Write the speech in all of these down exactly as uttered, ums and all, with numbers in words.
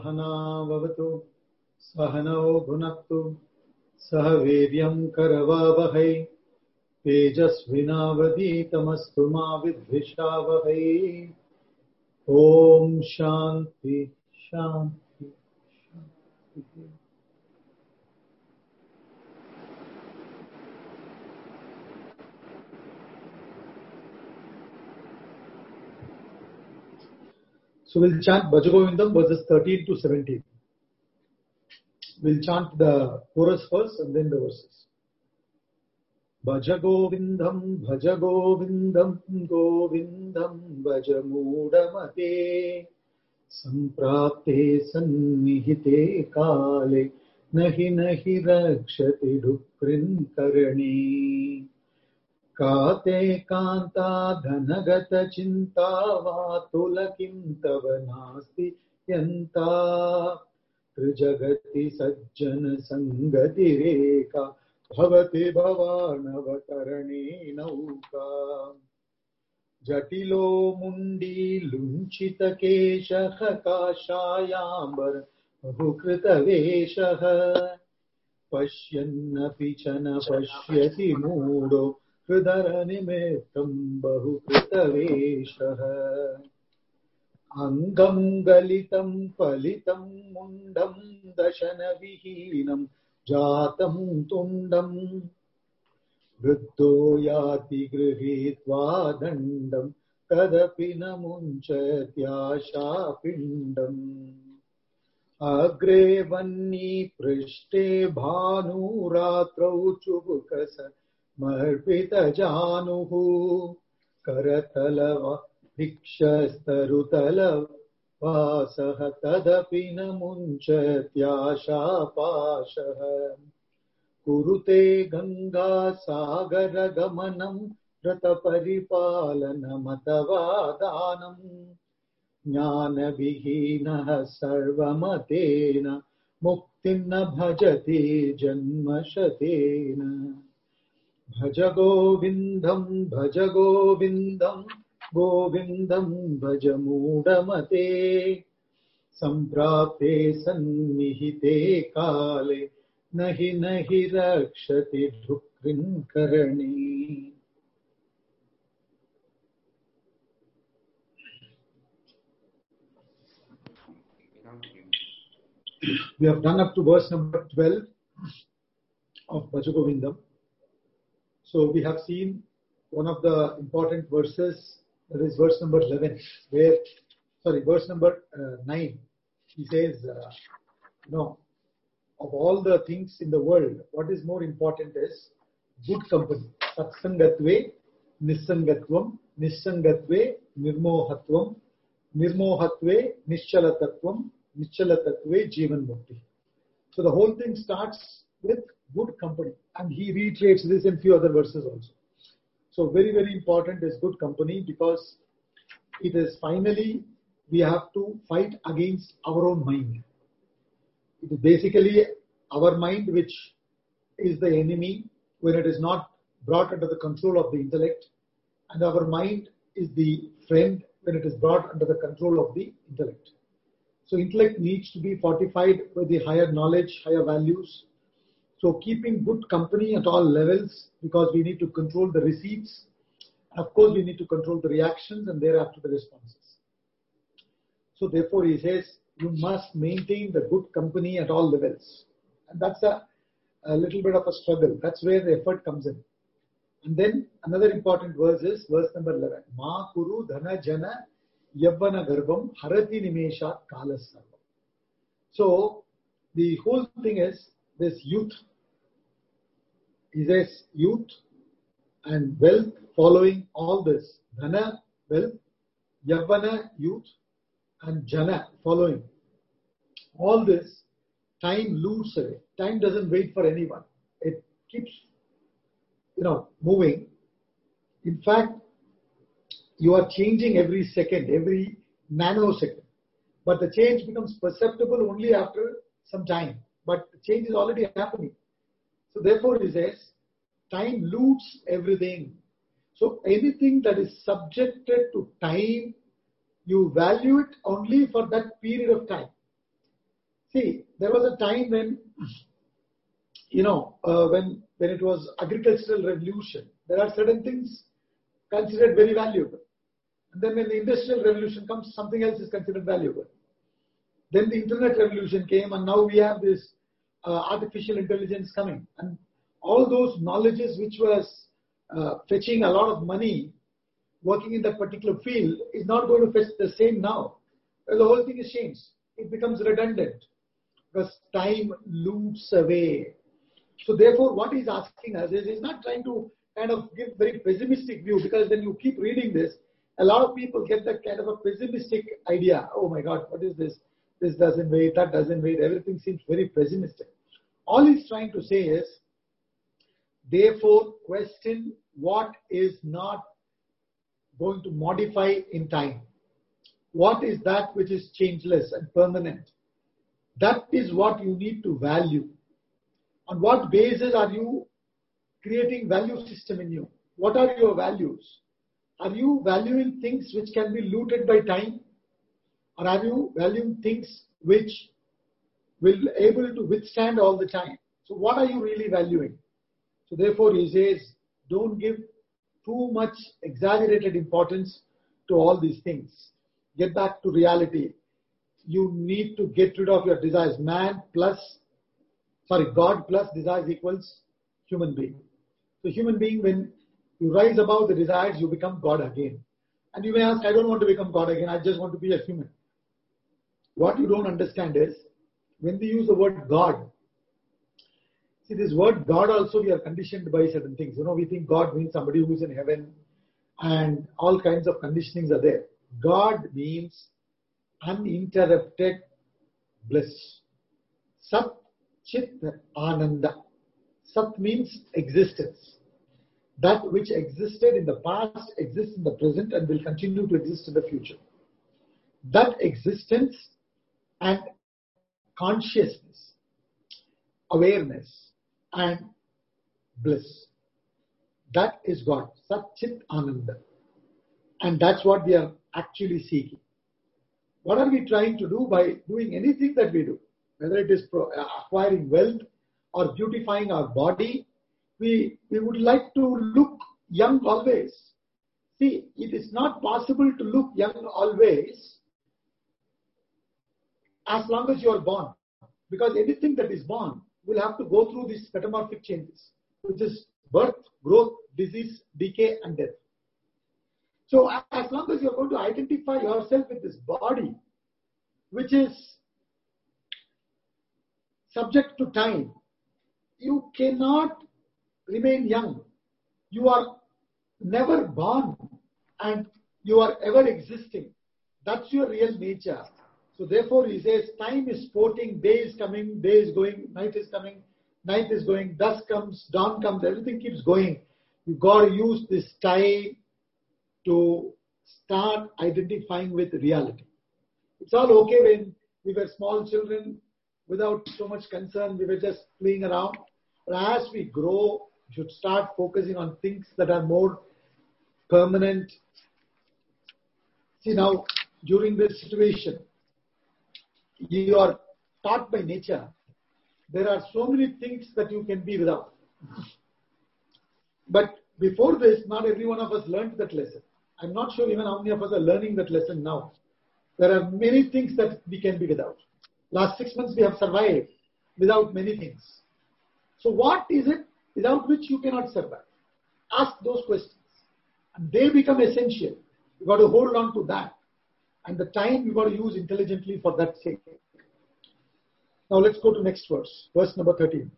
सहनावतु सहनौ भुनक्तु सह वीर्यं करवावहै तेजस्विनावधीतमस्तु मा विद्विषावहै। ओम शांति शांति शांति। So we'll chant Bhajagovindam verses thirteen to seventeen. We'll chant the chorus first and then the verses. Bhajagovindam Bhajagovindam Govindam Bhajamudamate Samprapte Sannihite Kale Nahi Nahi Rakshati Dukrin Karani Kate Kanta Dhanagata Chinta Vatulakim Tavanasti Yanta Trijagati Sajjana Sangati Reka Bhavati Bhavanavatarani Nauka Jatilo Mundi Lunchita Keshaha Kashayambar Bhukrita Veshaha Pashyanna Pichana Pashyati Mudo Hridaranimitam Bahukrita Veshaha Angam Galitam Palitam Mundam Dashana Vihinam Jatam Tundam Vruddho Yati Grihitva Dandam Tadapi Namunchatyasha Pindam Agre Vanni Prishte Bhanu Ratrau Chubukasa Marpita Januhu Karatalava Dikshastarutala Vasaha Tadapi Namunchatyasha Pashaha Kurute Ganga Sagara Gamanam Rata Paripalana Matavadanam Jnana Vihina Sarvamatena Muktimna Bhajati Janmashatena Bhajagovindam Bhajagovindam Govindam Bhajamudamate Samprapte Sannihite Kale Nahi Nahi Rakshati Dhukrin Karani. We have done up to verse number twelve of Bhajagovindam. So we have seen one of the important verses, that is verse number eleven, where, sorry, verse number uh, nine. He says, uh, no, of all the things in the world, what is more important is good company. Satsangatve, Nissangatvam, Nissangatve, Nirmohatvam, Nirmohatve, Nischalatatvam, Nischalatatve, Jivan Mukti. So the whole thing starts with good company. And he reiterates this in few other verses also. So very, very important is good company, because it is finally we have to fight against our own mind. It is basically our mind which is the enemy when it is not brought under the control of the intellect, and our mind is the friend when it is brought under the control of the intellect. So intellect needs to be fortified with the higher knowledge, higher values. So keeping good company at all levels, because we need to control the receipts. Of course, we need to control the reactions and thereafter the responses. So therefore, he says, you must maintain the good company at all levels. And that's a, a little bit of a struggle. That's where the effort comes in. And then another important verse is verse number eleven. Ma kuru dhana jana yavvana garbam harati nimeshat kalas sarvam. So the whole thing is this youth. He says youth and wealth following all this. Dhana, wealth, Yavana, youth, and Jana, following. All this, time loops away. Time doesn't wait for anyone. It keeps, you know, moving. In fact, you are changing every second, every nanosecond. But the change becomes perceptible only after some time. But the change is already happening. So therefore he says, time loots everything. So anything that is subjected to time, you value it only for that period of time. See, there was a time when, you know, uh, when, when it was agricultural revolution, there are certain things considered very valuable. And then when the industrial revolution comes, something else is considered valuable. Then the internet revolution came, and now we have this uh, artificial intelligence coming. And all those knowledges which was uh, fetching a lot of money working in that particular field is not going to fetch the same now. Well, the whole thing is changed. It becomes redundant because time loops away. So therefore, what he's asking us is, he's not trying to kind of give very pessimistic view, because when you keep reading this, a lot of people get that kind of a pessimistic idea. Oh my God, what is this? This doesn't wait, that doesn't wait. Everything seems very pessimistic. All he's trying to say is, therefore, question what is not going to modify in time. What is that which is changeless and permanent? That is what you need to value. On what basis are you creating value system in you? What are your values? Are you valuing things which can be looted by time? Or are you valuing things which will be able to withstand all the time? So what are you really valuing? So therefore he says, don't give too much exaggerated importance to all these things. Get back to reality. You need to get rid of your desires. Man plus, sorry, God plus desires equals human being. So human being, when you rise above the desires, you become God again. And you may ask, I don't want to become God again, I just want to be a human. What you don't understand is, when we use the word God, see this word God also we are conditioned by certain things. You know, we think God means somebody who is in heaven, and all kinds of conditionings are there. God means uninterrupted bliss. Sat Chit Ananda. Sat means existence. That which existed in the past exists in the present and will continue to exist in the future. That existence and consciousness, awareness and bliss, that is God. Sat Chit Ananda. And that's what we are actually seeking. What are we trying to do by doing anything that we do? Whether it is pro- acquiring wealth or beautifying our body, we, we would like to look young always. See, it is not possible to look young always as long as you are born. Because anything that is born will have to go through these metamorphic changes, which is birth, growth, disease, decay and death. So as long as you are going to identify yourself with this body, which is subject to time, you cannot remain young. You are never born and you are ever existing. That's your real nature. So therefore he says, time is sporting, day is coming, day is going, night is coming, night is going, dusk comes, dawn comes, everything keeps going. You got to use this time to start identifying with reality. It's all okay when we were small children, without so much concern, we were just playing around. But as we grow, we should start focusing on things that are more permanent. See now, during this situation, you are taught by nature, there are so many things that you can be without. But before this, not every one of us learned that lesson. I'm not sure even how many of us are learning that lesson now. There are many things that we can be without. Last six months we have survived without many things. So what is it without which you cannot survive? Ask those questions. And they become essential. You've got to hold on to that. And the time you've got to use intelligently for that sake. Now let's go to next verse. Verse number thirteen.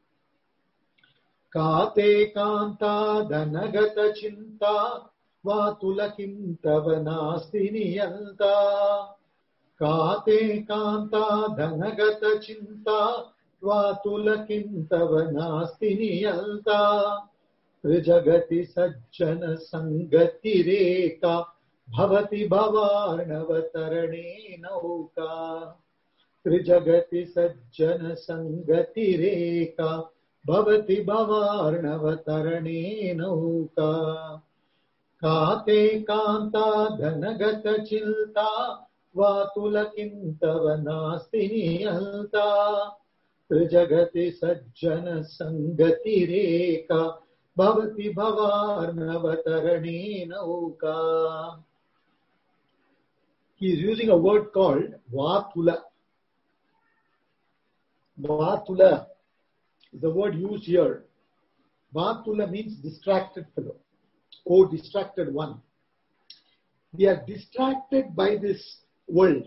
Kate kanta dhanagata chinta vatulakim tavanasti niyanta. Kate kanta dhanagata chinta vatulakim tavanasti niyanta. Trijagati sajjana sangati reka bhavati bhavarnavatarane nauka. Trijagati sajjana sangati reka bhavati bhavarnavatarane nauka. Kate kanta dhanagata chilta Vatulakintavanastiniyalta Trijagati Sajjana Sangatireka Bhavati Bhavarnavatarani Nauka. He is using a word called Vatula. Vatula is the word used here. Vatula means distracted fellow, or distracted one. We are distracted by this world.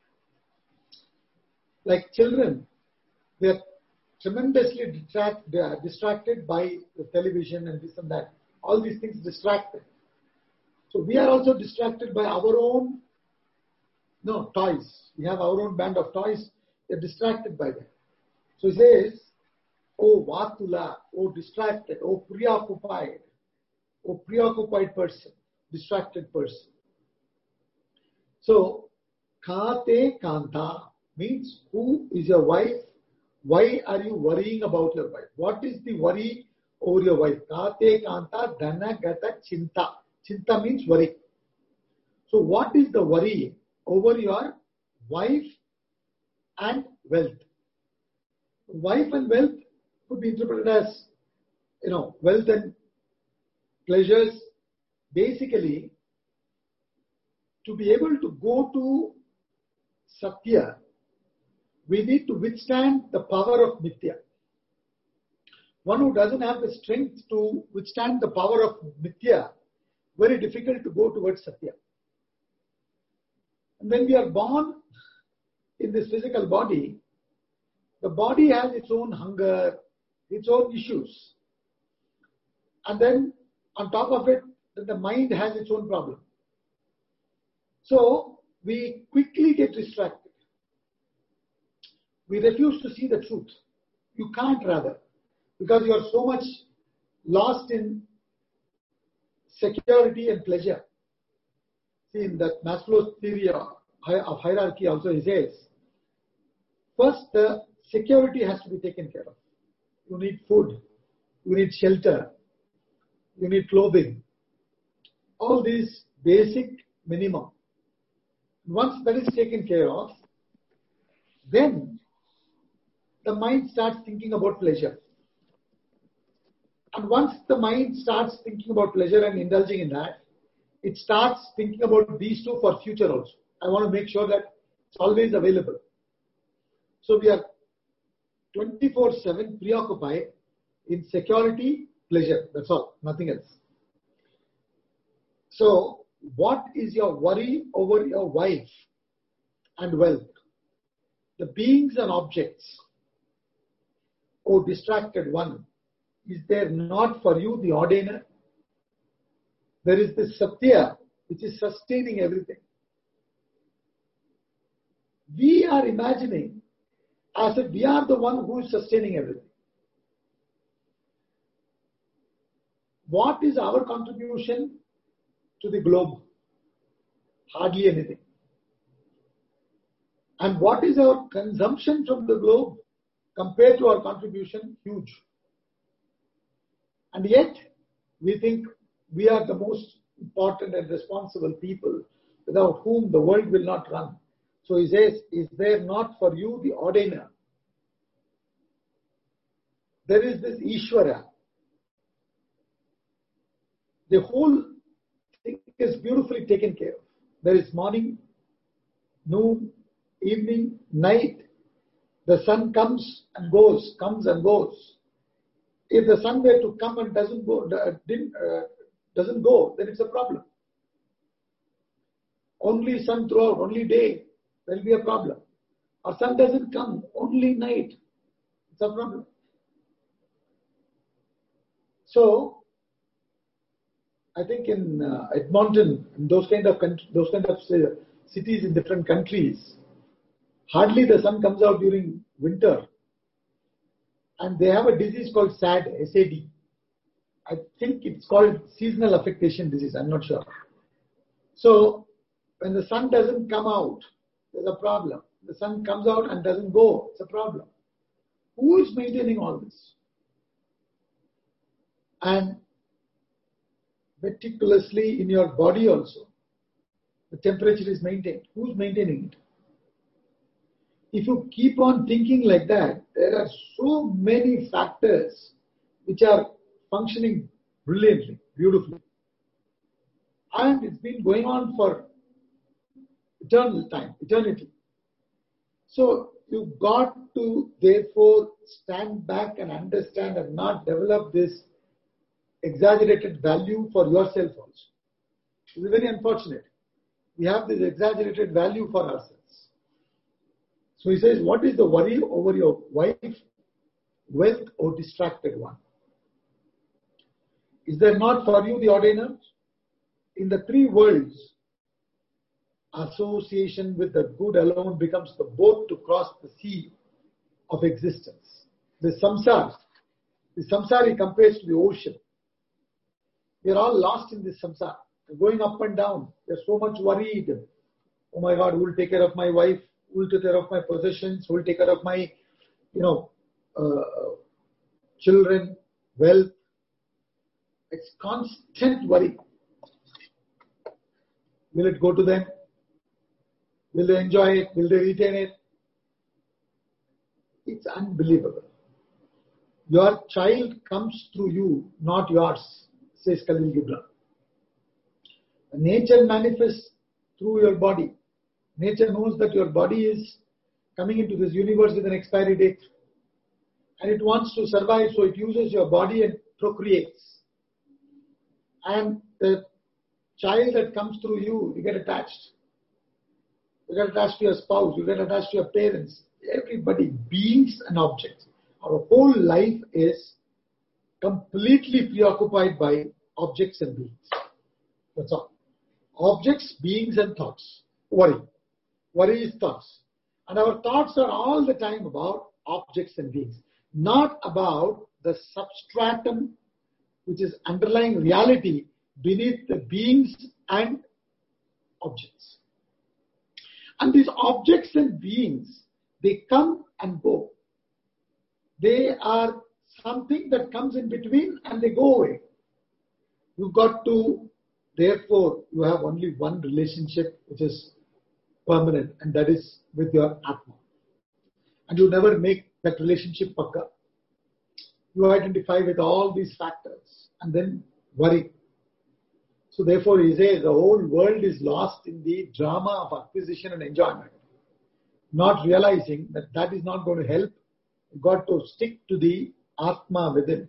Like children, they are tremendously distract, they are distracted by the television and this and that. All these things distracted. So we are also distracted by our own no toys. We have our own band of toys. They are distracted by them. So he says, oh Vatula, oh distracted, oh preoccupied, oh preoccupied person, distracted person. So, Kate Kanta means who is your wife? Why are you worrying about your wife? What is the worry over your wife? Kate Kanta Dana Gata Chinta. Chinta means worry. So, what is the worry over your wife and wealth? Wife and wealth could be interpreted as, you know, wealth and pleasures. Basically, to be able to go to Satya, we need to withstand the power of Mithya. One who doesn't have the strength to withstand the power of Mithya, very difficult to go towards Satya. And when we are born in this physical body, the body has its own hunger, its own issues. And then on top of it, the mind has its own problem. So we quickly get distracted. We refuse to see the truth. You can't rather, because you are so much lost in security and pleasure. See, in that Maslow's theory of hierarchy also he says, first the security has to be taken care of. You need food, you need shelter, you need clothing. All these basic minimum. Once that is taken care of, then the mind starts thinking about pleasure. And once the mind starts thinking about pleasure and indulging in that, it starts thinking about these two for future also. I want to make sure that it's always available. So we are twenty-four seven preoccupied in security, pleasure. That's all, nothing else. So, what is your worry over your wife and wealth? The beings and objects, O distracted one, is there not for you the ordainer? There is this Satya which is sustaining everything. We are imagining as if we are the one who is sustaining everything. What is our contribution to the globe? Hardly anything. And what is our consumption from the globe compared to our contribution? Huge. And yet, we think we are the most important and responsible people without whom the world will not run. So he says, is there not for you the ordainer? There is this Ishvara. The whole thing is beautifully taken care of. There is morning, noon, evening, night. The sun comes and goes, comes and goes. If the sun were to come and doesn't go, didn't, uh, doesn't go, then it's a problem. Only sun throughout, only day, there will be a problem. Or sun doesn't come, only night, it's a problem. So, I think in uh, Edmonton, in those kind of those kind of uh, cities in different countries, hardly the sun comes out during winter, and they have a disease called S A D, S A D. I think it's called seasonal affectation disease. I'm not sure. So when the sun doesn't come out, there's a problem. The sun comes out and doesn't go, it's a problem. Who is maintaining all this? And meticulously in your body also, the temperature is maintained. Who's maintaining it? If you keep on thinking like that, there are so many factors which are functioning brilliantly, beautifully. And it's been going on for eternal time, eternity. So you've got to therefore stand back and understand and not develop this exaggerated value for yourself also. This is very unfortunate. We have this exaggerated value for ourselves. So he says, what is the worry over your wife, wealth, or distracted one? Is there not for you the ordainer? In the three worlds, association with the good alone becomes the boat to cross the sea of existence. The samsara, the samsara he compares to the ocean. We are all lost in this samsara, going up and down. We are so much worried. Oh my God, who will take care of my wife? Who will take care of my possessions? Who will take care of my, you know, uh, children, wealth? It's constant worry. Will it go to them? Will they enjoy it? Will they retain it? It's unbelievable. Your child comes through you, not yours, says Khalil Gibran. Nature manifests through your body. Nature knows that your body is coming into this universe with an expiry date. And it wants to survive, so it uses your body and procreates. And the child that comes through you, you get attached. You get attached to your spouse, you get attached to your parents. Everybody, beings and objects. Our whole life is completely preoccupied by objects and beings. That's all. Objects, beings and thoughts. Worry. Worry is thoughts. And our thoughts are all the time about objects and beings. Not about the substratum which is underlying reality beneath the beings and objects. And these objects and beings, they come and go. They are something that comes in between and they go away. You've got to, therefore, you have only one relationship which is permanent, and that is with your Atma. And you never make that relationship pakka. You identify with all these factors and then worry. So therefore he says the whole world is lost in the drama of acquisition and enjoyment. Not realizing that that is not going to help. You've got to stick to the Atma within.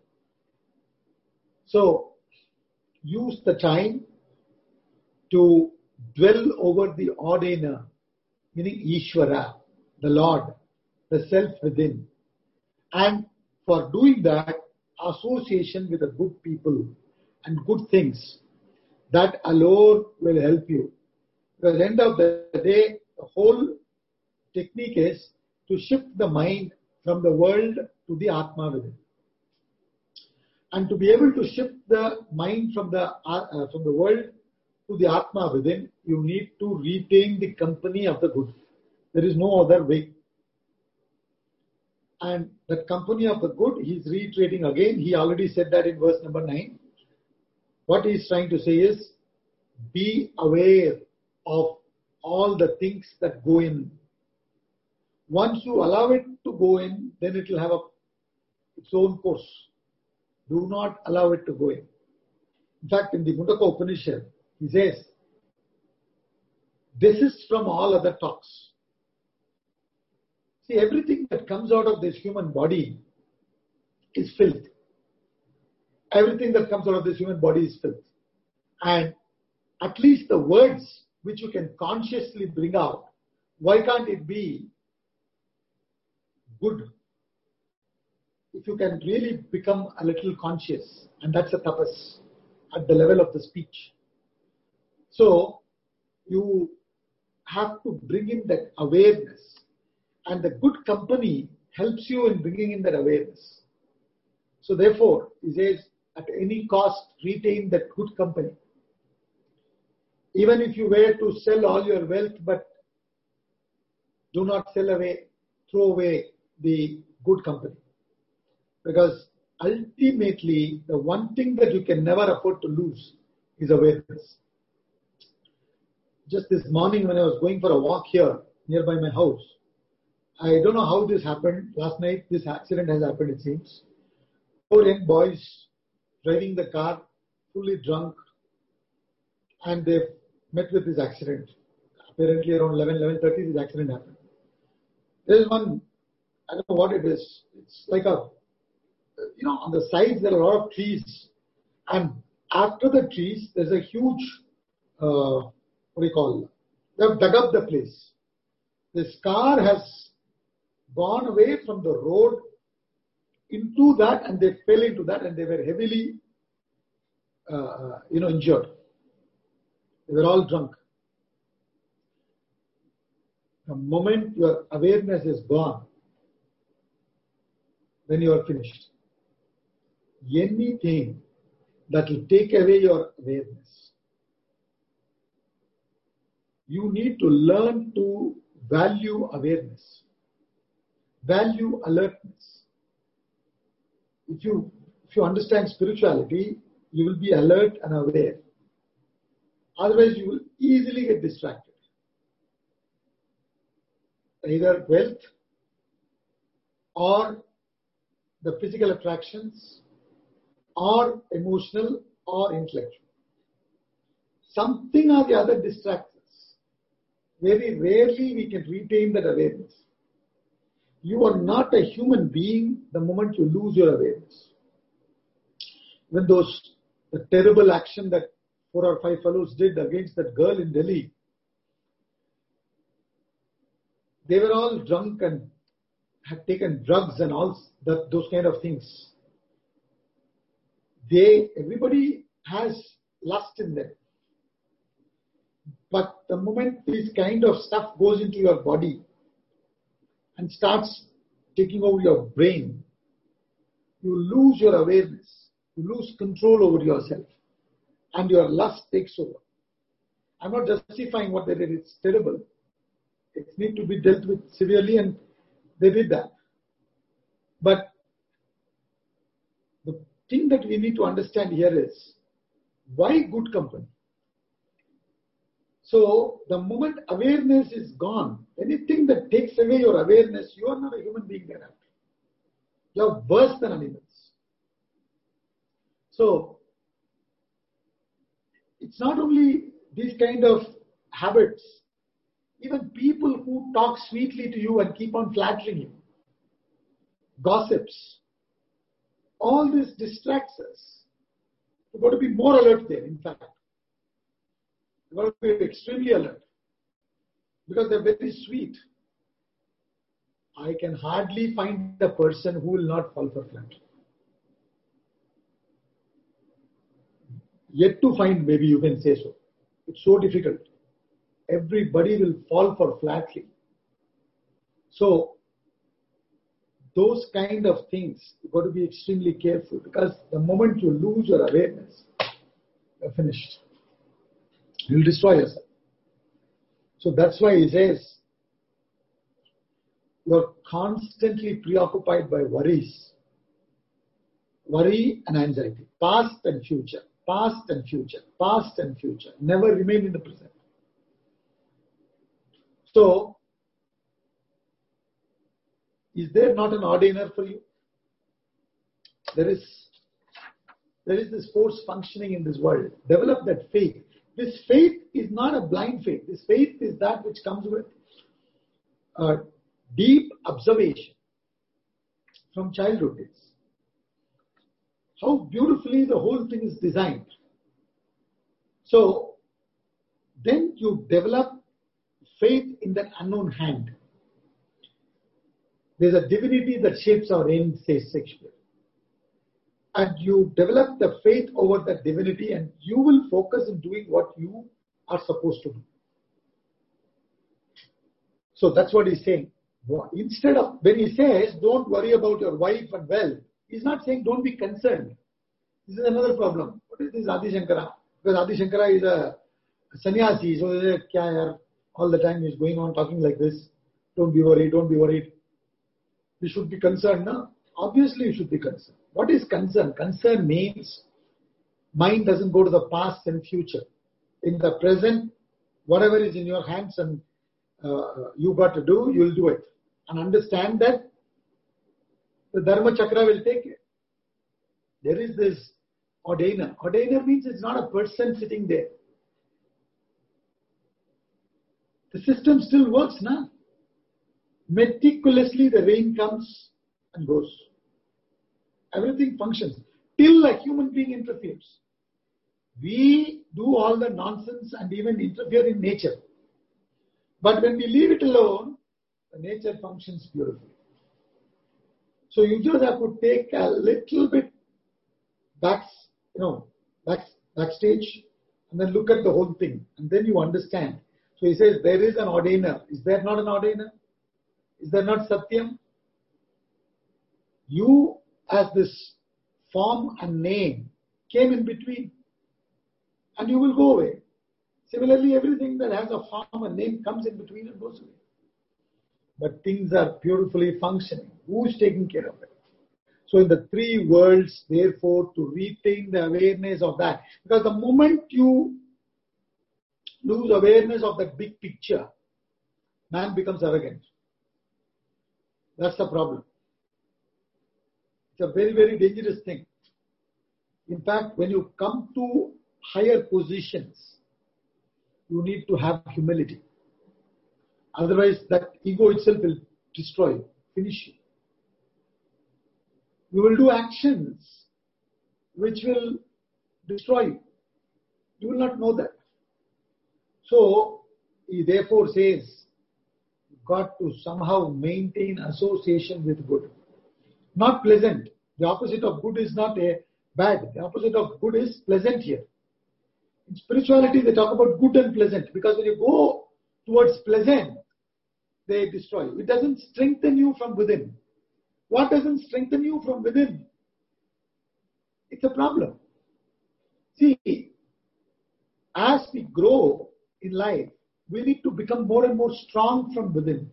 So use the time to dwell over the ordainer, meaning Ishvara, the Lord, the self within. And for doing that, association with the good people and good things, that alone will help you. Because at the end of the day, the whole technique is to shift the mind from the world to the Atma within. And to be able to shift the mind from the, uh, from the world to the Atma within, you need to retain the company of the good. There is no other way. And that company of the good, he is reiterating again. He already said that in verse number nine. What he is trying to say is, be aware of all the things that go in. Once you allow it to go in, then it will have a, its own course. Do not allow it to go in. In fact, in the Mundaka Upanishad, he says, this is from all other talks. See, everything that comes out of this human body is filth. Everything that comes out of this human body is filth. And at least the words which you can consciously bring out, why can't it be good? If you can really become a little conscious, and that's a tapas at the level of the speech. So you have to bring in that awareness, and the good company helps you in bringing in that awareness. So therefore, he says, at any cost, retain that good company. Even if you were to sell all your wealth, but do not sell away, throw away the good company. Because ultimately, the one thing that you can never afford to lose is awareness. just this morning when I was going for a walk here nearby my house, I don't know how this happened. Last night this accident has happened, it seems. Four young boys driving the car, fully drunk, and they met with this accident. Apparently around eleven, eleven thirty this accident happened. There is one, I don't know what it is. It's like a, you know, on the sides there are a lot of trees, and after the trees there's a huge, uh, what do you call, they have dug up the place. This car has gone away from the road into that, and they fell into that, and they were heavily, uh, you know, injured. They were all drunk. The moment your awareness is gone, then you are finished. Anything that will take away your awareness, you need to learn to value awareness, value alertness. If you, if you understand spirituality, you will be alert and aware. Otherwise, you will easily get distracted. Either wealth or the physical attractions or emotional or intellectual. Something or the other distracts us. Very rarely we can retain that awareness. You are not a human being the moment you lose your awareness. When those, the terrible action that four or five fellows did against that girl in Delhi, they were all drunk and had taken drugs and all that, those kind of things. They, everybody has lust in them. But the moment this kind of stuff goes into your body and starts taking over your brain, you lose your awareness. You lose control over yourself. And your lust takes over. I'm not justifying what they did. It's terrible. It needs to be dealt with severely, and they did that. But the thing that we need to understand here is, why good company? So the moment awareness is gone, anything that takes away your awareness, you are not a human being thereafter. You are worse than animals. So it's not only these kind of habits, even people who talk sweetly to you and keep on flattering you, gossips, all this distracts us. You've got to be more alert there, in fact. You've got to be extremely alert, because they're very sweet. I can hardly find a person who will not fall for flattery. Yet to find, maybe you can say so. It's so difficult. Everybody will fall for flattery. So, those kind of things, you've got to be extremely careful, because the moment you lose your awareness, you're finished. You'll destroy yourself. So that's why he says, you're constantly preoccupied by worries. Worry and anxiety. Past and future. Past and future. Past and future. Never remain in the present. So, is there not an ordainer for you? There is, there is this force functioning in this world. Develop that faith. This faith is not a blind faith. This faith is that which comes with uh, deep observation from childhood days. How beautifully the whole thing is designed. So, then you develop faith in that unknown hand. There's a divinity that shapes our end, says Shakespeare. And you develop the faith over that divinity, and you will focus in doing what you are supposed to do. So that's what he's saying. Instead of, when he says, don't worry about your wife and wealth, he's not saying don't be concerned. This is another problem. What is this Adi Shankara? Because Adi Shankara is a sannyasi, so kya yaar, all the time he's going on talking like this. Don't be worried, don't be worried. You should be concerned, no? Obviously you should be concerned. What is concern? Concern means mind doesn't go to the past and future. In the present, whatever is in your hands and uh, you got to do, you'll do it. And understand that the Dharma Chakra will take it. There is this ordainer. Ordainer means it's not a person sitting there. The system still works now. Meticulously the rain comes and goes. Everything functions till a human being interferes. We do all the nonsense and even interfere in nature. But when we leave it alone, the nature functions beautifully. So you just have to take a little bit back, you know, back, backstage and then look at the whole thing. And then you understand. So he says there is an ordainer. Is there not an ordainer? Is there not Satyam? You as this form and name came in between and you will go away. Similarly, everything that has a form and name comes in between and goes away. But things are beautifully functioning. Who's taking care of it? So in the three worlds, therefore, to retain the awareness of that. Because the moment you lose awareness of that big picture, man becomes arrogant. That's the problem. It's a very, very dangerous thing. In fact, when you come to higher positions, you need to have humility. Otherwise, that ego itself will destroy you, finish you. You will do actions which will destroy you. You will not know that. So, he therefore says, you've got to somehow maintain association with good. Not pleasant. The opposite of good is not a bad. The opposite of good is pleasant here. In spirituality, they talk about good and pleasant because when you go towards pleasant, they destroy you. It doesn't strengthen you from within. What doesn't strengthen you from within? It's a problem. See, as we grow in life, we need to become more and more strong from within.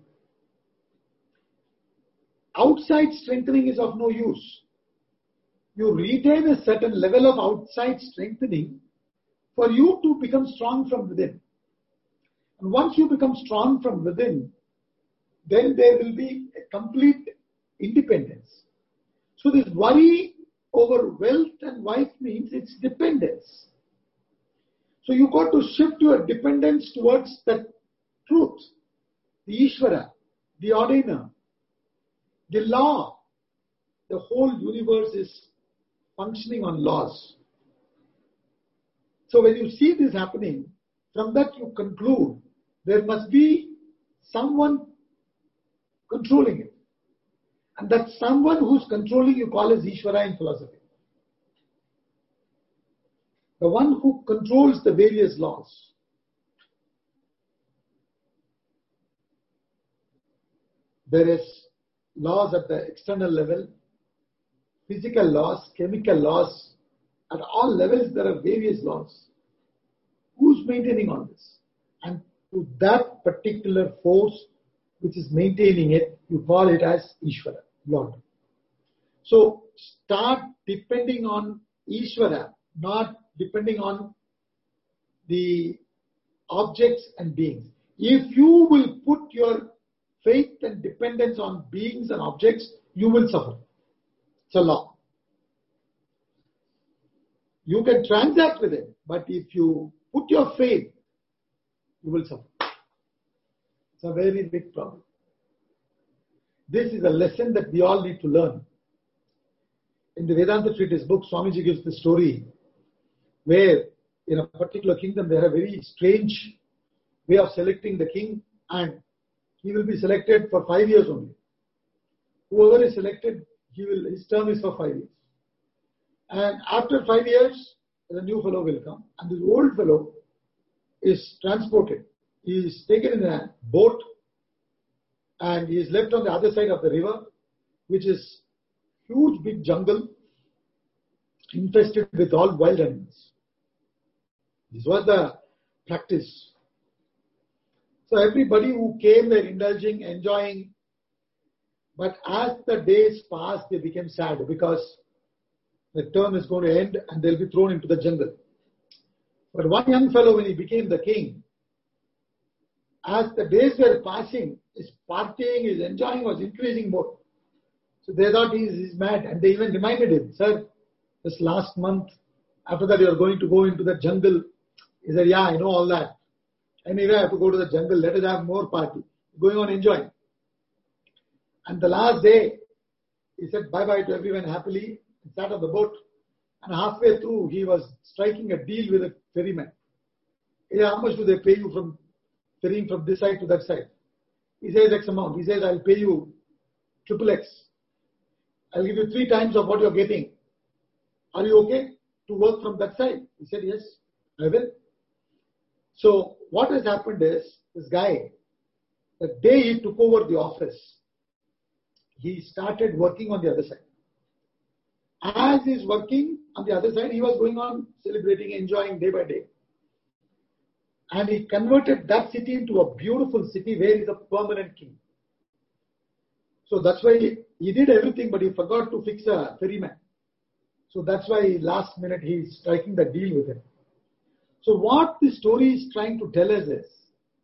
Outside strengthening is of no use. You retain a certain level of outside strengthening for you to become strong from within. And once you become strong from within, then there will be a complete independence. So this worry over wealth and wife means it's dependence. So you got to shift your dependence towards the truth, the Ishvara, the ordainer, the law. The whole universe is functioning on laws. So when you see this happening, from that you conclude there must be someone controlling it. And that someone who's controlling you call as Ishvara in philosophy. The one who controls the various laws. There is laws at the external level, physical laws, chemical laws. At all levels there are various laws. Who's maintaining all this? And to that particular force which is maintaining it, you call it as Ishvara, Lord. So start depending on Ishvara, not depending on the objects and beings. If you will put your faith and dependence on beings and objects, you will suffer. It's a law. You can transact with it, but if you put your faith, you will suffer. It's a very big problem. This is a lesson that we all need to learn. In the Vedanta Treatise book, Swamiji gives the story where in a particular kingdom they have a very strange way of selecting the king, and he will be selected for five years only. Whoever is selected, he will, his term is for five years. And after five years, the new fellow will come, and this old fellow is transported. He is taken in a boat and he is left on the other side of the river, which is huge big jungle infested with all wild animals. This was the practice. So everybody who came there indulging, enjoying, but as the days passed, they became sad because the term is going to end and they'll be thrown into the jungle. But one young fellow, when he became the king, as the days were passing, his partying, his enjoying was increasing more. So they thought he's, he's mad, and they even reminded him, sir, this last month, after that you are going to go into the jungle. He said, yeah, I know all that. Anyway, I have to go to the jungle, let us have more party. Going on enjoying. And the last day, he said bye-bye to everyone happily, and sat on the boat. And halfway through, he was striking a deal with a ferryman. Yeah, how much do they pay you from ferrying from this side to that side? He says X amount. He says, I'll pay you triple X. I'll give you three times of what you're getting. Are you okay to work from that side? He said, yes, I will. So what has happened is, this guy, the day he took over the office, he started working on the other side. As he's working on the other side, he was going on celebrating, enjoying day by day. And he converted that city into a beautiful city where he's a permanent king. So that's why he, he did everything, but he forgot to fix a ferryman. So that's why last minute he's striking the deal with him. So what this story is trying to tell us is,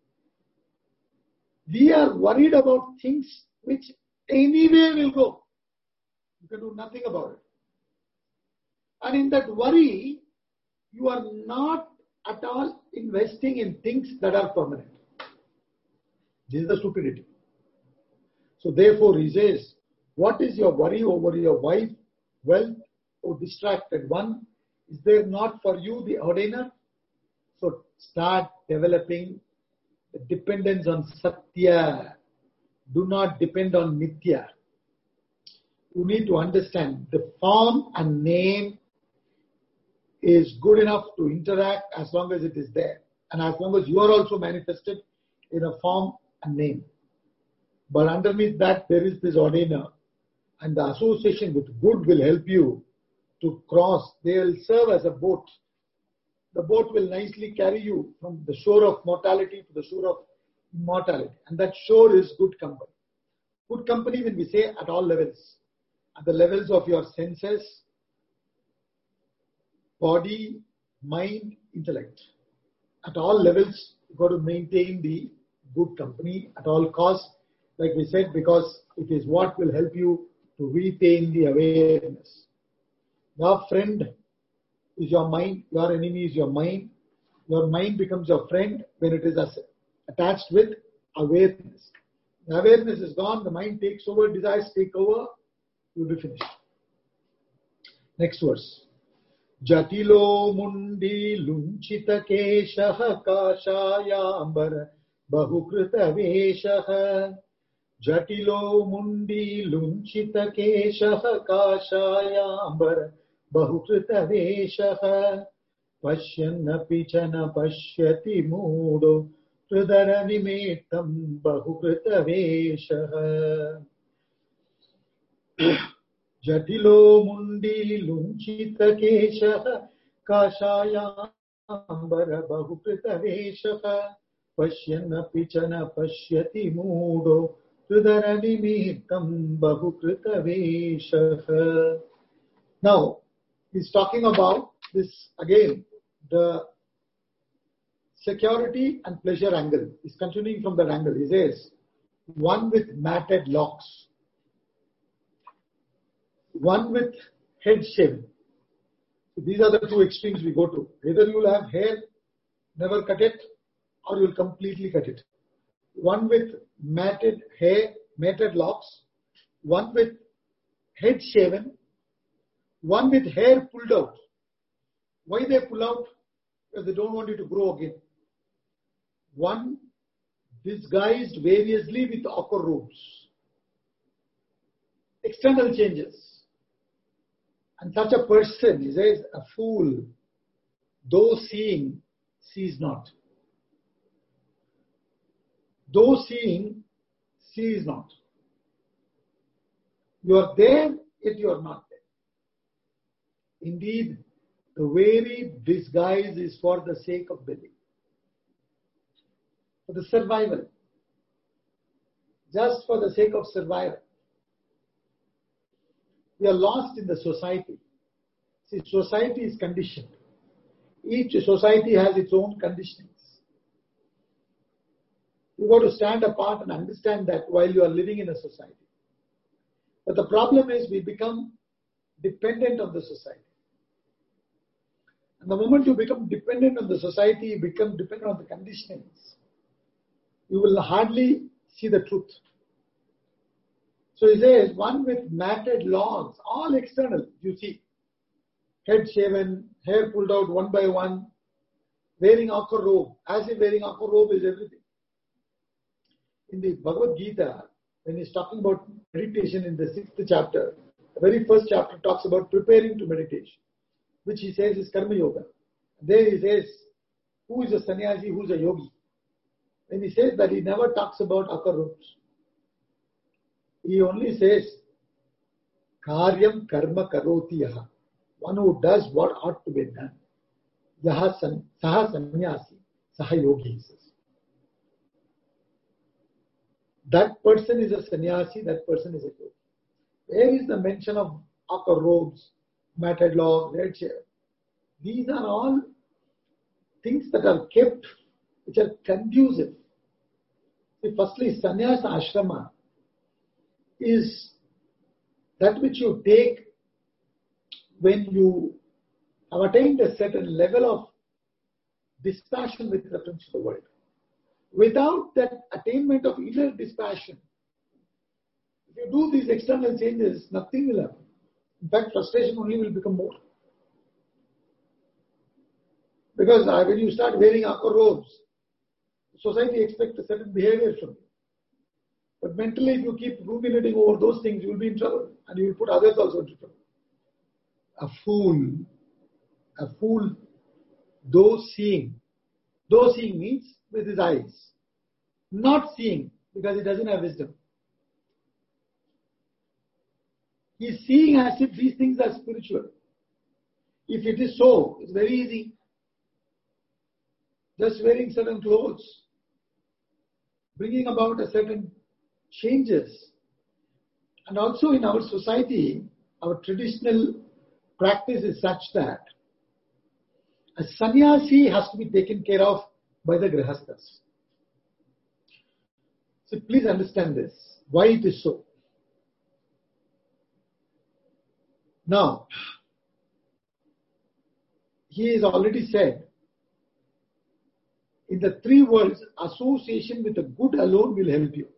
we are worried about things which anyway will go. You can do nothing about it. And in that worry, you are not at all investing in things that are permanent. This is the stupidity. So therefore he says, what is your worry over your wife, wealth, or distracted one? Is there not for you the ordainer? So start developing the dependence on Satya. Do not depend on Nitya. You need to understand the form and name is good enough to interact as long as it is there. And as long as you are also manifested in a form and name. But underneath that there is this ordainer. And the association with good will help you to cross. They will serve as a boat. The boat will nicely carry you from the shore of mortality to the shore of immortality. And that shore is good company. Good company when we say at all levels. At the levels of your senses, body, mind, intellect. At all levels, you've got to maintain the good company at all costs. Like we said, because it is what will help you to retain the awareness. Your friend is your mind, your enemy is your mind. Your mind becomes your friend when it is attached with awareness. The awareness is gone, the mind takes over, desires take over, you'll be finished. Next verse. Jatilo mundi lunchita keshaha kashayambar bahukrita veshaha. Jatilo mundi lunchita keshaha kashayambar bahukrita veshaha. Pashyanna pichana pashyati mudo Tridara nimetam bahukrita veshaha. Jatilo mundi lunchita keshaha kashaya ambara bahukrita veshaha. Pashyana pichana pashyati mudo Tridara nimetam bahukrita veshaha. Now, he's talking about this again, the security and pleasure angle. He's continuing from that angle. He says, one with matted locks, one with head shaving. So these are the two extremes we go to. Either you will have hair, never cut it, or you will completely cut it. One with matted hair, matted locks, one with head shaven, one with hair pulled out. Why they pull out? Because they don't want you to grow again. One disguised variously with awkward robes. External changes. And such a person, he says, a fool, though seeing, sees not. Though seeing, sees not. You are there, yet you are not there. Indeed, the very disguise is for the sake of belly. For the survival. Just for the sake of survival. We are lost in the society. See, society is conditioned. Each society has its own conditionings. You got to stand apart and understand that while you are living in a society. But the problem is we become dependent on the society. And the moment you become dependent on the society, you become dependent on the conditionings, you will hardly see the truth. So he says, one with matted locks, all external, you see. Head shaven, hair pulled out one by one, wearing ochre robe, as if wearing ochre robe is everything. In the Bhagavad Gita, when he's talking about meditation in the sixth chapter, the very first chapter talks about preparing to meditation, which he says is Karma Yoga. There he says, who is a sannyasi, who is a yogi? When he says that, he never talks about ochre robes. He only says, Karyam karma karoti yaha. One who does what ought to be done. Yaha san, saha sannyasi, saha yogi, he says. That person is a sannyasi, that person is a yogi. Where is the mention of ochre robes, matted locks, red hair? These are all things that are kept, which are conducive. See, firstly, sannyasa ashrama is that which you take when you have attained a certain level of dispassion with reference to the world. Without that attainment of inner dispassion, if you do these external changes, nothing will happen. In fact, frustration only will become more. Because uh, when you start wearing ochre robes, society expects a certain behavior from you. But mentally, if you keep ruminating over those things, you will be in trouble. And you will put others also into trouble. A fool, a fool, though seeing, though seeing means with his eyes, not seeing because he doesn't have wisdom. He is seeing as if these things are spiritual. If it is so, it's very easy. Just wearing certain clothes, bringing about a certain changes. And also in our society, our traditional practice is such that a sannyasi has to be taken care of by the grihasthas. So please understand this, why it is so. Now, he has already said, in the three worlds, association with the good alone will help you.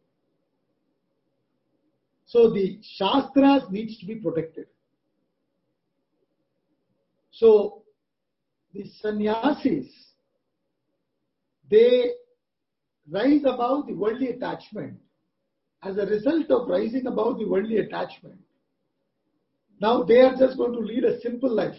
So the Shastras needs to be protected. So the sannyasis, they rise above the worldly attachment. As a result of rising above the worldly attachment, now they are just going to lead a simple life.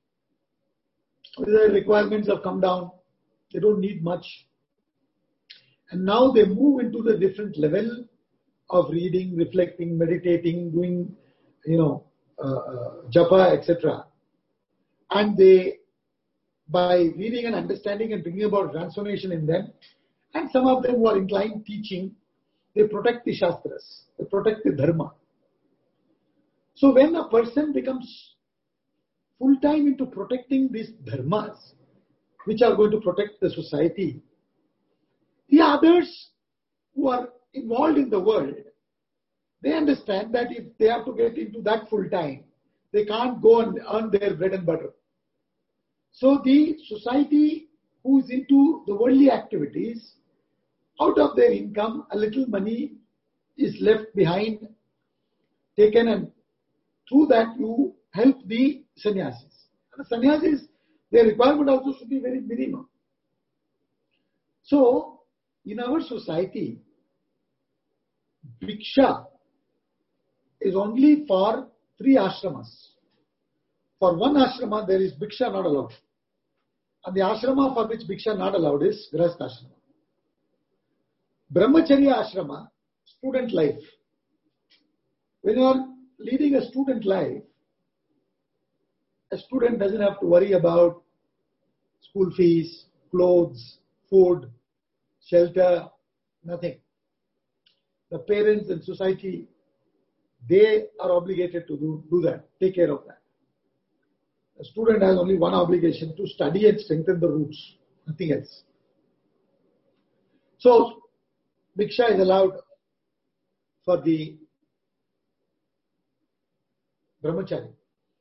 Their requirements have come down. They don't need much. And now they move into the different level of reading, reflecting, meditating, doing, you know, uh, uh, japa, et cetera. And they, by reading and understanding and bringing about transformation in them, and some of them who are inclined teaching, they protect the Shastras, they protect the Dharma. So when a person becomes full-time into protecting these Dharmas, which are going to protect the society, the others who are involved in the world, they understand that if they have to get into that full-time, they can't go and earn their bread and butter. So the society who is into the worldly activities, out of their income, a little money is left behind, taken, and through that you help the sannyasis. And the sannyasis, their requirement also should be very minimum. So, in our society, Bhiksha is only for three ashramas. For one ashrama, there is Bhiksha not allowed. And the ashrama for which Bhiksha not allowed is Grihastha ashrama. Brahmacharya ashrama, student life. When you are leading a student life, a student doesn't have to worry about school fees, clothes, food, shelter, nothing. The parents and society, they are obligated to do, do that, take care of that. A student has only one obligation, to study and strengthen the roots, nothing else. So, Bhiksha is allowed for the brahmachari.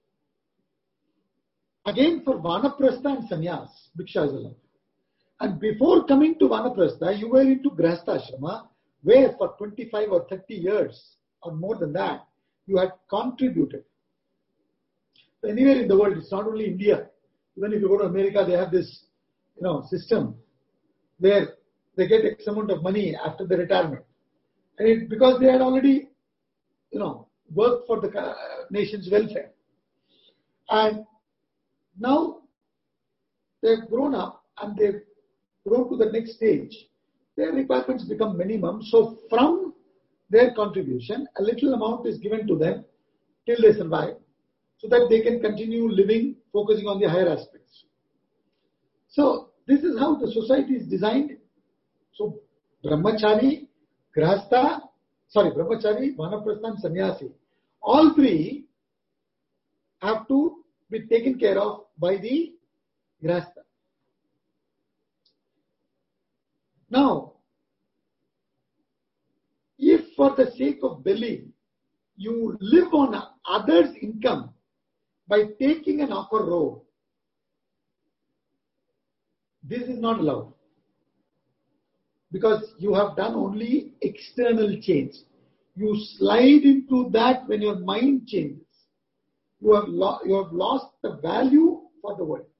Again, for vanaprastha and sannyas, bhiksha is allowed. And before coming to vanaprastha, you were into grihastha ashrama, where for twenty-five or thirty years or more than that, you had contributed. So anywhere in the world, it's not only India. Even if you go to America, they have this, you know, system where they get X amount of money after the retirement. And it, because they had already, you know, worked for the uh, nation's welfare. And now they've grown up and they've grown to the next stage. Their requirements become minimum. So from their contribution, a little amount is given to them till they survive, so that they can continue living, focusing on the higher aspects. So this is how the society is designed. So brahmachari, grihastha, sorry, brahmachari, vanaprastha and sannyasi, all three have to be taken care of by the grihastha. Now, if for the sake of belly, you live on others' income by taking an upper road, this is not allowed. Because you have done only external change. You slide into that when your mind changes. You have, lo- you have lost the value for the world.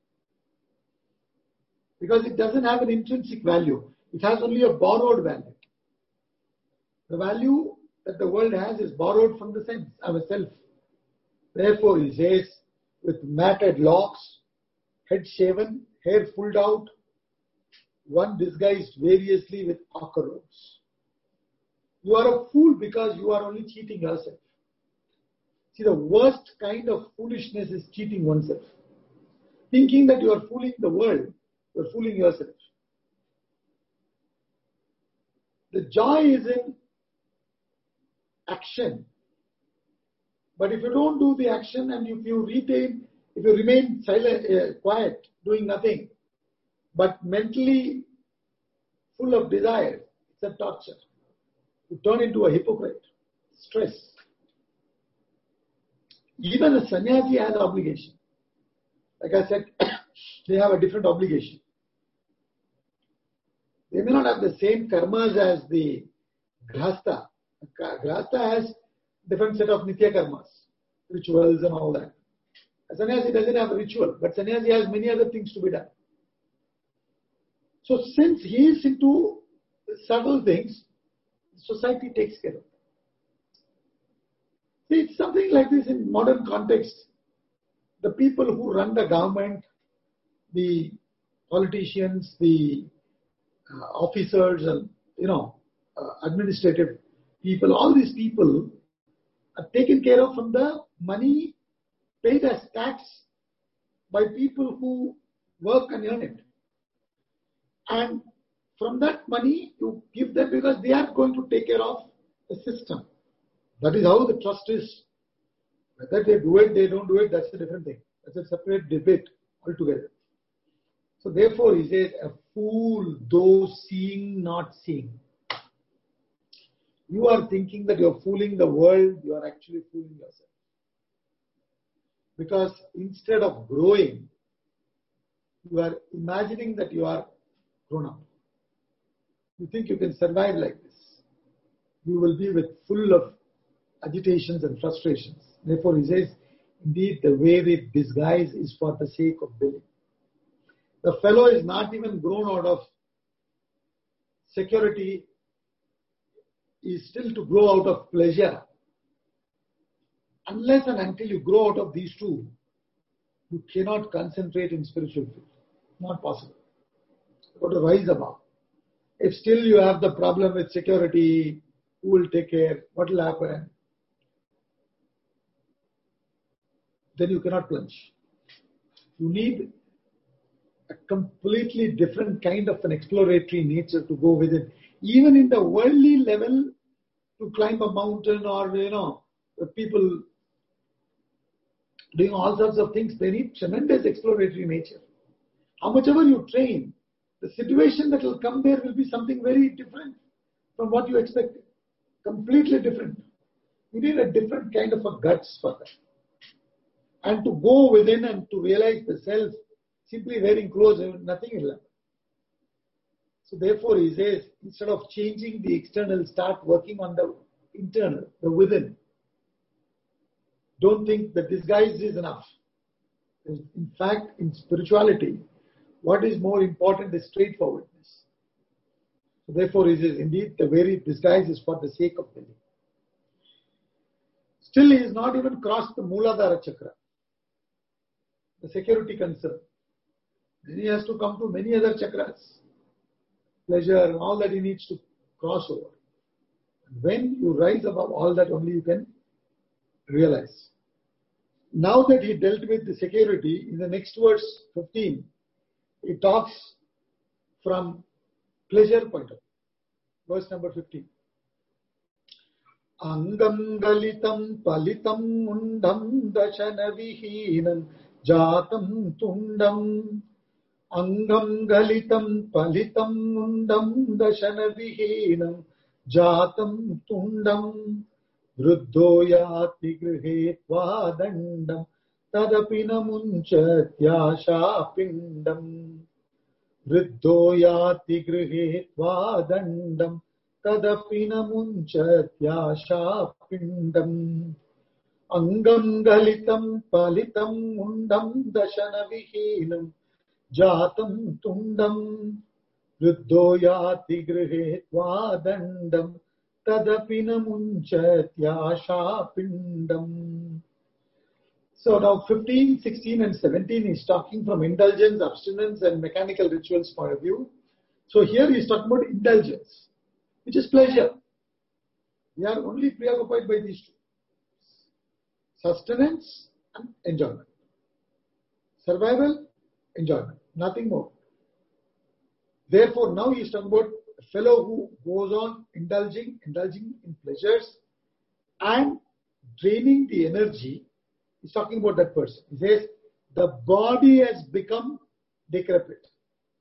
Because it doesn't have an intrinsic value. It has only a borrowed value. The value that the world has is borrowed from the sense, ourself. Therefore, he says, with matted locks, head shaven, hair pulled out, one disguised variously with ochre robes. You are a fool because you are only cheating yourself. See, the worst kind of foolishness is cheating oneself. Thinking that you are fooling the world, you are fooling yourself. The joy is in action. But if you don't do the action and if you retain, if you remain silent, uh, quiet, doing nothing, but mentally full of desire, it's a torture. You turn into a hypocrite. Stress. Even a sannyasi has obligation. Like I said, they have a different obligation. They may not have the same karmas as the grihastha. Grihastha has different set of nitya karmas, rituals and all that. A sannyasi doesn't have a ritual, but sannyasi has many other things to be done. So since he is into several things, society takes care of it. See, it's something like this in modern context. The people who run the government, the politicians, the uh, officers and, you know, uh, administrative people, all these people are taken care of from the money paid as tax by people who work and earn it. And from that money, you give them because they are going to take care of the system. That is how the trust is. Whether they do it, they don't do it, that's a different thing. That's a separate debate altogether. So therefore, he says, a fool, though seeing, not seeing. You are thinking that you are fooling the world, you are actually fooling yourself. Because instead of growing, you are imagining that you are grown up. You think you can survive like this. You will be with full of agitations and frustrations. Therefore, he says, indeed, the way we disguise is for the sake of billing. The fellow is not even grown out of security, he is still to grow out of pleasure. Unless and until you grow out of these two, you cannot concentrate in spiritual field. Not possible. You got to rise above. If still you have the problem with security, who will take care, what will happen, then you cannot plunge. You need a completely different kind of an exploratory nature to go with it. Even in the worldly level, to climb a mountain or, you know, people doing all sorts of things, they need tremendous exploratory nature. How much ever you train, the situation that will come there will be something very different from what you expected. Completely different. You need a different kind of a guts for that. And to go within and to realize the self, simply wearing clothes, nothing will happen. So therefore he says, instead of changing the external, start working on the internal, the within. Don't think that disguise is enough. In fact, in spirituality, what is more important is straightforwardness. So therefore he says, indeed, the very disguise is for the sake of the living. Still, he has not even crossed the Mooladhara Chakra, the security concern. Then he has to come to many other chakras, pleasure and all that he needs to cross over. When you rise above all that, only you can realize. Now that he dealt with the security, in the next verse, fifteen, he talks from pleasure point of view. Verse number fifteen. Angam galitam palitam undam dashana vihinam jatam tundam. Angam galitam palitam undam dashana vihinam jatam tundam. Vruddho yati grihe tvadandam tadapi namunchatyasha pindam. Vruddho yati grihe tvadandam tadapi namunchatyasha pindam. Angam galitam palitam undam dashana vihinam jatam tundam. Vruddho yati grihe tvadandam tadapi namunchatyasha pindam. So now fifteen, sixteen and seventeen is talking from indulgence, abstinence and mechanical rituals point of view. So here he is talking about indulgence, which is pleasure. We are only preoccupied by these two. Sustenance and enjoyment. Survival, enjoyment. Nothing more. Therefore now he is talking about a fellow who goes on indulging, indulging in pleasures and draining the energy. He's talking about that person. He says, the body has become decrepit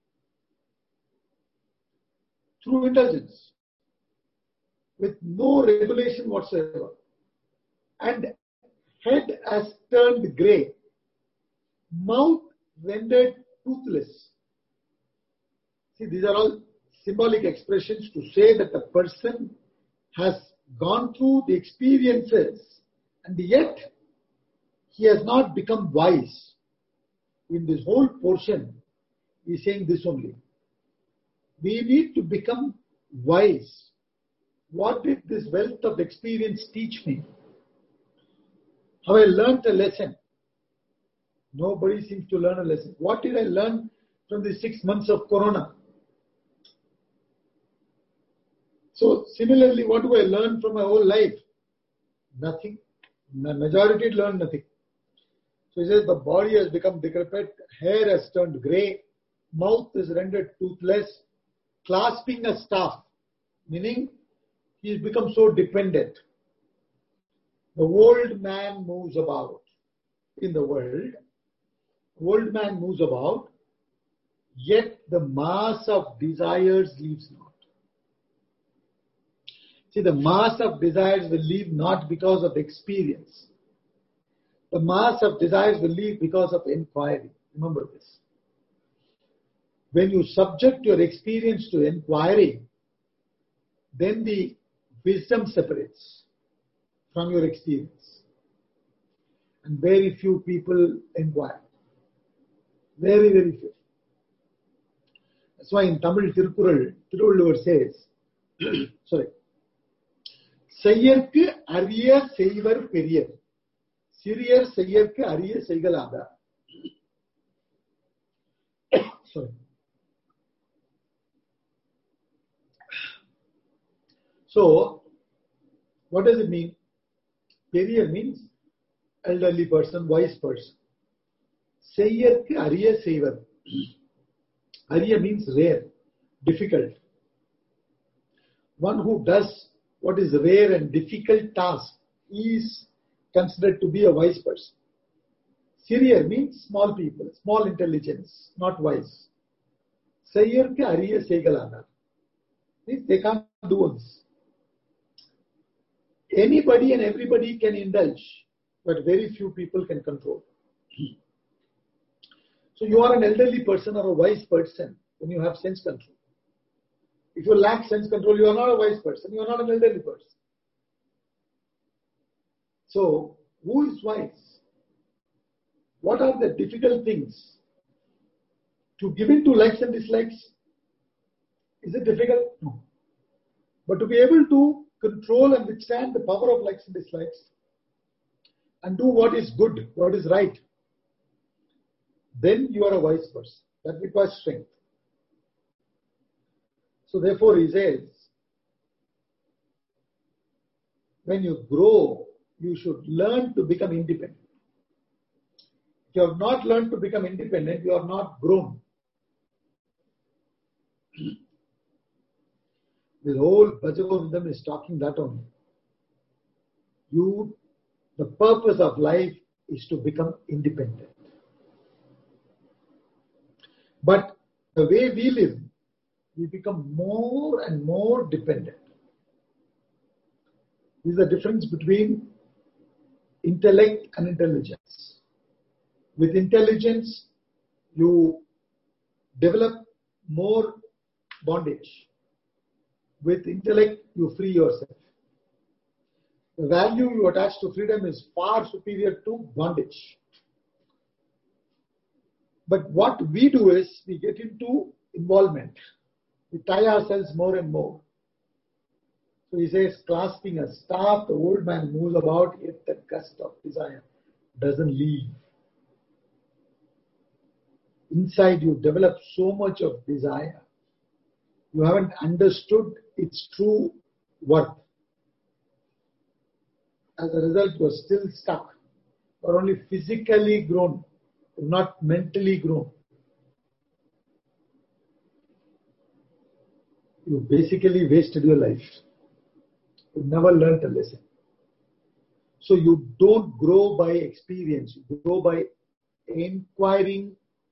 through indulgence, with no regulation whatsoever. And head has turned grey, mouth rendered toothless. See, these are all symbolic expressions to say that the person has gone through the experiences and yet he has not become wise. In this whole portion, he is saying this only. We need to become wise. What did this wealth of experience teach me? Have I learnt a lesson? Nobody seems to learn a lesson. What did I learn from the six months of Corona? So similarly, what do I learn from my whole life? Nothing. The majority learn nothing. So he says the body has become decrepit, hair has turned grey, mouth is rendered toothless, clasping a staff, meaning he has become so dependent. The old man moves about in the world. The old man moves about, yet the mass of desires leaves not. See, the mass of desires will leave not because of experience. The mass of desires will leave because of inquiry. Remember this. When you subject your experience to inquiry, then the wisdom separates from your experience. And very few people inquire. Very, very few. That's why in Tamil Tirukkural, Tiruvallur says, sorry, Seyyarku ariya seivar periyar. Siriyar seyyarku ariya seigalada. Sorry. So, what does it mean? Periyar means elderly person, wise person. Seyyarku ariya seivar. Ariya means rare, difficult. One who does what is rare and difficult task is considered to be a wise person. Siriyar means small people, small intelligence, not wise. Seyyarku ariya seigalada. Means they can't doers. Anybody and everybody can indulge, but very few people can control. So you are an elderly person or a wise person when you have sense control. If you lack sense control, you are not a wise person, you are not an elderly person. So, who is wise? What are the difficult things? To give in to likes and dislikes, is it difficult? No. But to be able to control and withstand the power of likes and dislikes and do what is good, what is right, then you are a wise person. That requires strength. So therefore he says, when you grow, you should learn to become independent. If you have not learned to become independent, you are not grown. The whole Bhajagovindam is talking that only. You, the purpose of life is to become independent. But the way we live, we become more and more dependent. This is the difference between intellect and intelligence. With intelligence, you develop more bondage. With intellect, you free yourself. The value you attach to freedom is far superior to bondage. But what we do is, we get into involvement. We tie ourselves more and more. So he says, clasping a staff, the old man moves about, yet the gust of desire doesn't leave. Inside you develop so much of desire. You haven't understood its true worth. As a result, you are still stuck. You are only physically grown, not mentally grown. You basically wasted your life. You never learned a lesson. So you don't grow by experience. You grow by inquiring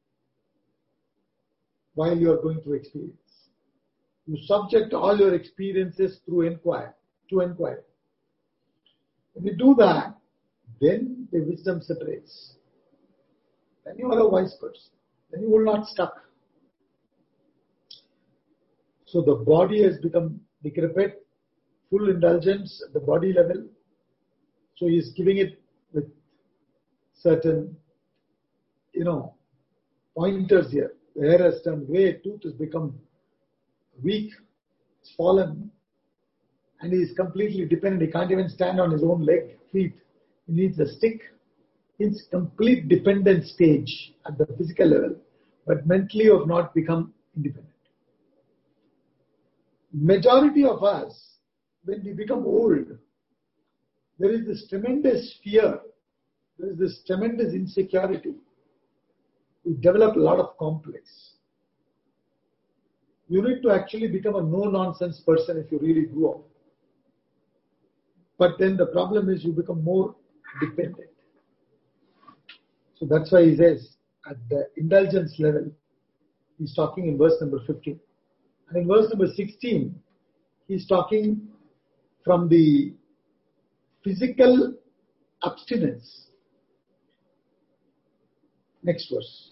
while you are going through experience. You subject all your experiences through inquiry, to inquiry. When you do that, then the wisdom separates. Then you are a wise person. Then you will not stuck. So the body has become decrepit, full indulgence at the body level. So he is giving it with certain, you know, pointers here. The hair has turned gray, tooth has become weak, it's fallen, and he is completely dependent. He can't even stand on his own leg, feet. He needs a stick. It's complete dependent stage at the physical level, but mentally you have not become independent. Majority of us, when we become old, there is this tremendous fear, there is this tremendous insecurity. We develop a lot of complex. You need to actually become a no-nonsense person if you really grow up. But then the problem is you become more dependent. So that's why he says, at the indulgence level, he's talking in verse number fifteen. And in verse number sixteen, he's talking from the physical abstinence. Next verse.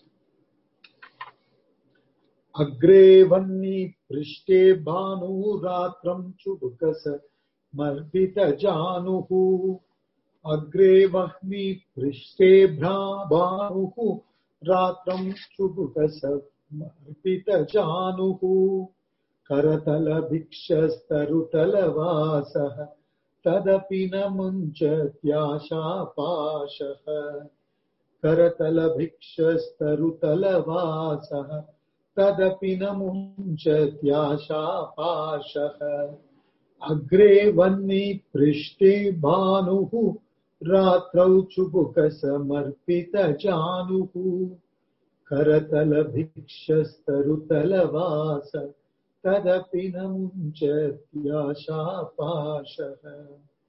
Agre vanni prishte bhanu ratram chubukasa marpita januhu. Agre vahmi prishte bhanuhu ratram chubukasa marpita januhu. Karatala bhikshas tarutala vasaha tadapina munchatyasha pashaha. Karatala bhikshas tarutala vasaha tadapina munchatyasha pashaha. Agre vanni prishte bhanuhu ratrau chubukasa marpita januhu. Karatala bhikshas tarutala vasaha tadapina munchatyasha pashaha.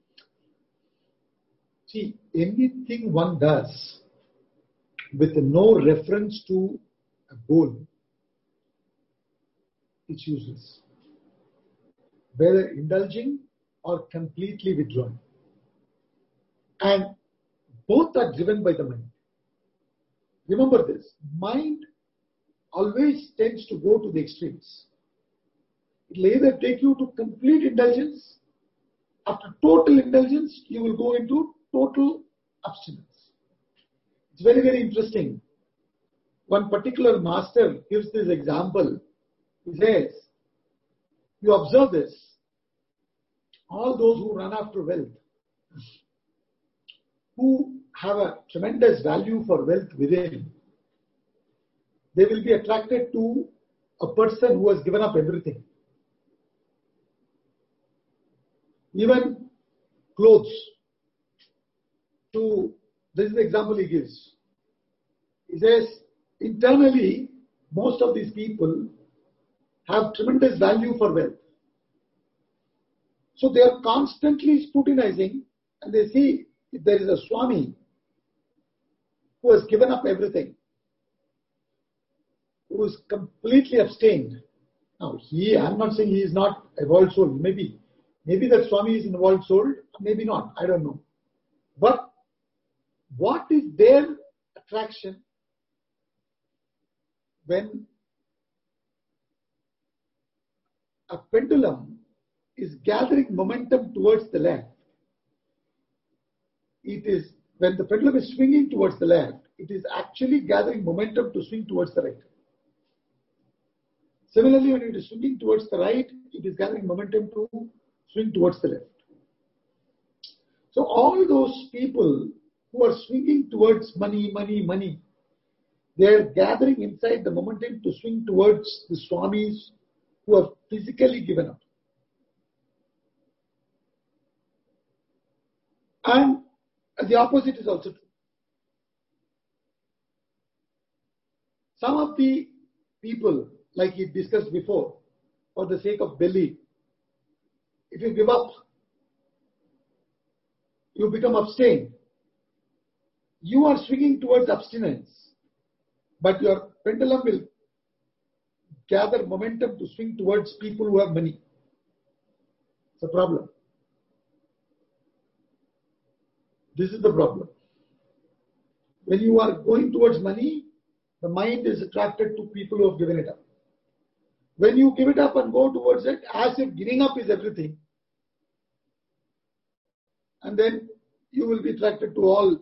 See, anything one does with no reference to a goal, it's useless. whether indulging or completely withdrawing. And both are driven by the mind. Remember this, mind always tends to go to the extremes. It will either take you to complete indulgence. After total indulgence, you will go into total abstinence. It's very, very interesting. One particular master gives this example. He says, you observe this, all those who run after wealth, who have a tremendous value for wealth within, they will be attracted to a person who has given up everything. Even clothes. To, this is the example he gives. He says, internally, most of these people have tremendous value for wealth. So they are constantly scrutinizing and they see if there is a Swami who has given up everything, who is completely abstained. Now, he, I'm not saying he is not evolved soul. Maybe, maybe that Swami is an evolved soul, maybe not. I don't know. But what is their attraction when a pendulum is gathering momentum towards the left? It is, when the pendulum is swinging towards the left, it is actually gathering momentum to swing towards the right. Similarly, when it is swinging towards the right, it is gathering momentum to swing towards the left. So all those people who are swinging towards money, money, money, they are gathering inside the momentum to swing towards the Swamis who have physically given up. And the opposite is also true. Some of the people, like we discussed before, for the sake of belly, if you give up, you become abstained. You are swinging towards abstinence, but your pendulum will gather momentum to swing towards people who have money. It's a problem. This is the problem. When you are going towards money, the mind is attracted to people who have given it up. When you give it up and go towards it, as if giving up is everything, and then you will be attracted to all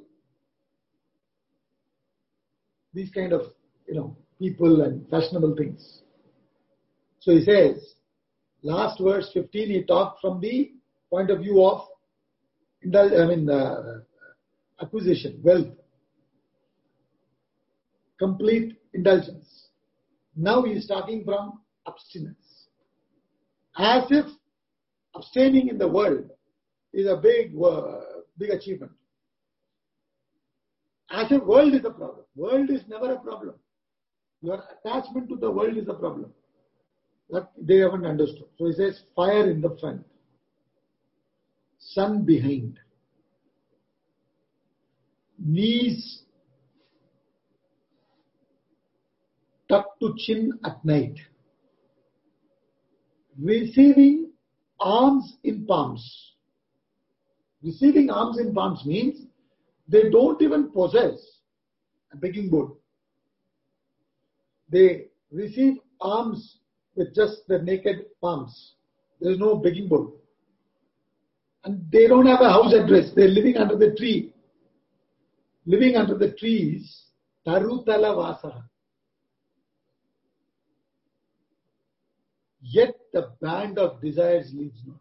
these kind of, you know, people and fashionable things. So he says, last verse fifteen, he talked from the point of view of, I mean, uh, acquisition, wealth, complete indulgence. Now he is talking from abstinence. As if abstaining in the world is a big, uh, big achievement. As if world is a problem. World is never a problem. Your attachment to the world is a problem. That they haven't understood. So he says, fire in the front, sun behind, knees tucked to chin at night, receiving arms in palms. Receiving arms in palms means they don't even possess a begging bowl. They receive alms with just the naked palms. There is no begging bowl. And they don't have a house address. They're living under the tree. Living under the trees, Tarutala Vasa. Yet the band of desires leaves not.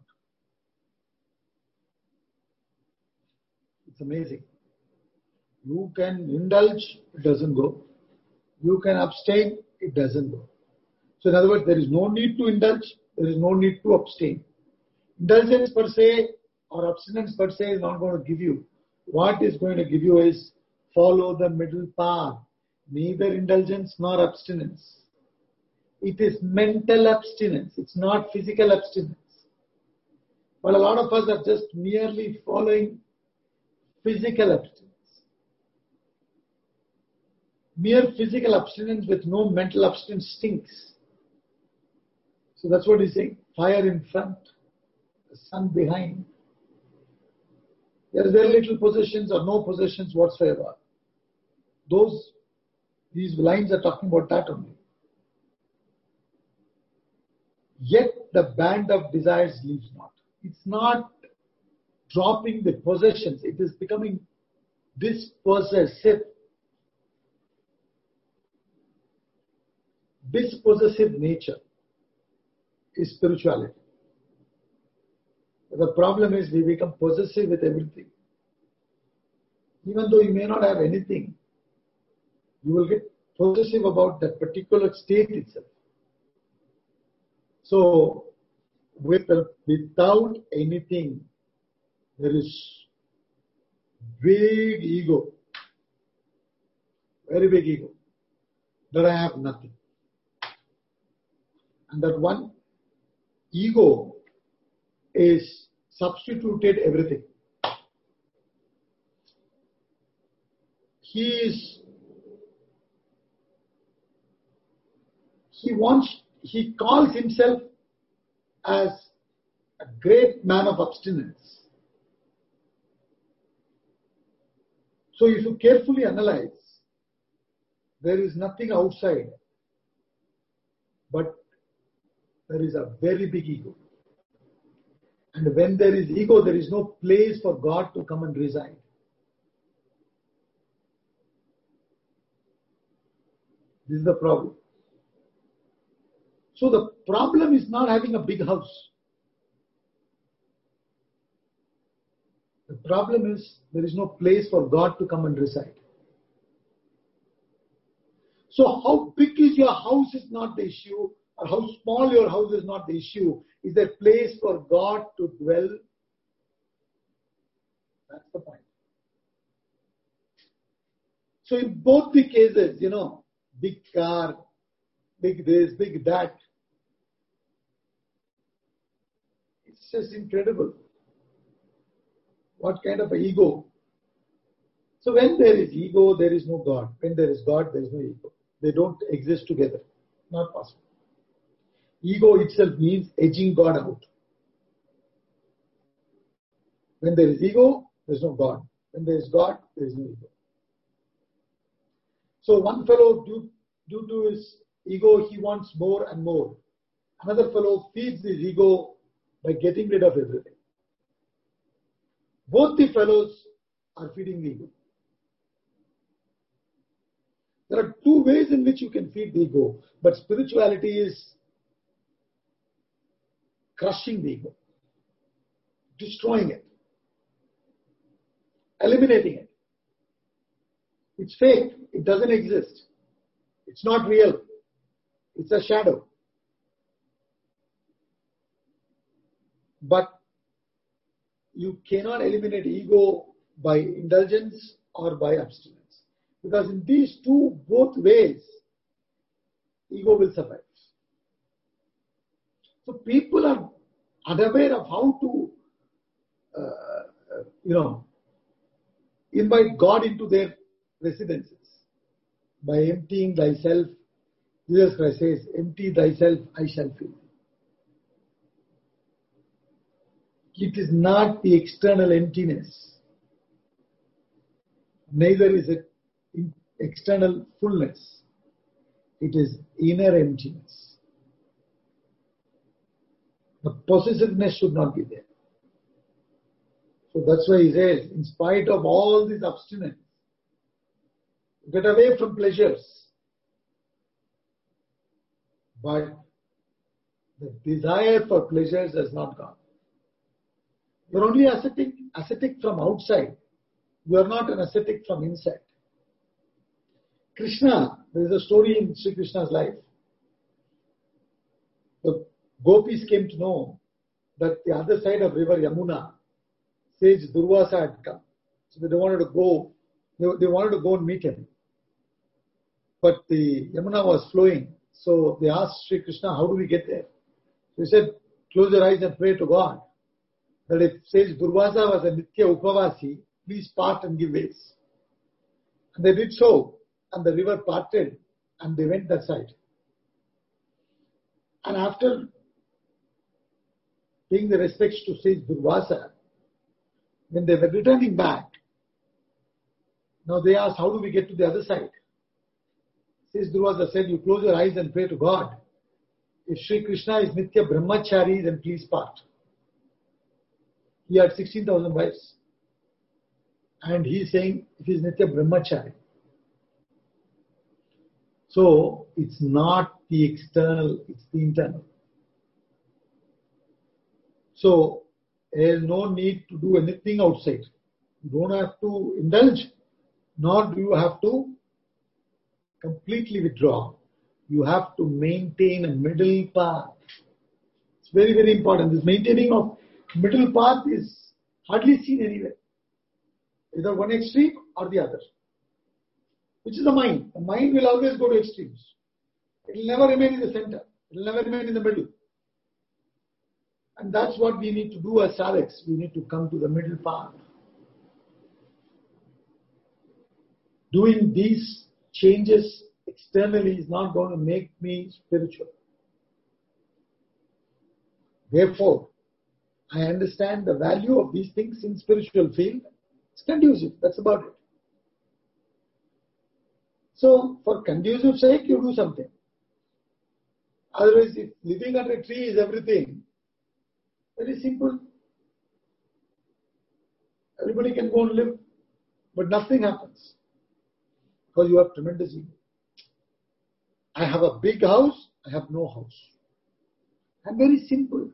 It's amazing. You can indulge, it doesn't go. You can abstain, it doesn't go. So in other words, there is no need to indulge, there is no need to abstain. Indulgence per se or abstinence per se is not going to give you. What is going to give you is follow the middle path. Neither indulgence nor abstinence. It is mental abstinence. It's not physical abstinence. But a lot of us are just merely following physical abstinence. Mere physical abstinence with no mental abstinence stinks. So that's what he's saying. Fire in front, the sun behind. There are very little possessions or no possessions whatsoever. Those, these lines are talking about that only. Yet the band of desires leaves not. It's not dropping the possessions. It is becoming dispossessive. Dispossessive nature is spirituality. The problem is we become possessive with everything. Even though you may not have anything, you will get possessive about that particular state itself. So, with a, without anything, there is big ego, very big ego, that I have nothing. And that one ego is substituted everything. He is, he wants, he calls himself as a great man of abstinence. So if you carefully analyze, there is nothing outside, but there is a very big ego. And when there is ego, there is no place for God to come and reside. This is the problem. So the problem is not having a big house. The problem is there is no place for God to come and reside. So how big is your house is not the issue, or how small your house is not the issue. Is there place for God to dwell? That's the point. So in both the cases, you know, big car, big this, big that, it's just incredible. What kind of an ego? So when there is ego, there is no God. When there is God, there is no ego. They don't exist together. Not possible. Ego itself means edging God out. When there is ego, there is no God. When there is God, there is no ego. So one fellow, due, due to his ego, he wants more and more. Another fellow feeds his ego by getting rid of everything. Both the fellows are feeding the ego. There are two ways in which you can feed the ego, but spirituality is crushing the ego, destroying it, eliminating it. It's fake. It doesn't exist. It's not real. It's a shadow. But you cannot eliminate ego by indulgence or by abstinence. Because in these two, both ways, ego will survive. So people are unaware of how to, uh, you know, invite God into their residences. By emptying thyself, Jesus Christ says, empty thyself, I shall fill thee. It is not the external emptiness. Neither is it external fullness. It is inner emptiness. The possessiveness should not be there. So that's why he says, in spite of all this abstinence, get away from pleasures. But the desire for pleasures has not gone. You're only ascetic, ascetic from outside. You are not an ascetic from inside. Krishna, there is a story in Sri Krishna's life. The gopis came to know that the other side of river Yamuna, sage Durvasa had come. So they wanted to go, they, they wanted to go and meet him. But the Yamuna was flowing. So they asked Sri Krishna, how do we get there? So he said, close your eyes and pray to God that if sage Durvasa was a Nitya Upavasi, please part and give ways. And they did so. And the river parted and they went that side. And after paying the respects to sage Durvasa, when they were returning back, now they asked, how do we get to the other side? Sage Durvasa said, you close your eyes and pray to God. If Sri Krishna is Nitya Brahmachari, then please part. He had sixteen thousand wives. And he is saying, it is Nitya Brahmachari. So, it's not the external, it's the internal. So, there is no need to do anything outside. You don't have to indulge, nor do you have to completely withdraw. You have to maintain a middle path. It's very, very important. This maintaining of middle path is hardly seen anywhere. Either one extreme or the other. Which is the mind. The mind will always go to extremes. It will never remain in the center. It will never remain in the middle. And that's what we need to do as sadhaks. We need to come to the middle path. Doing these changes externally is not going to make me spiritual. Therefore, I understand the value of these things in spiritual field. It's conducive. That's about it. So, for conducive sake, you do something. Otherwise, if living under a tree is everything, very simple. Everybody can go and live, but nothing happens. Because you have tremendous ego. I have a big house, I have no house. I'm very simple.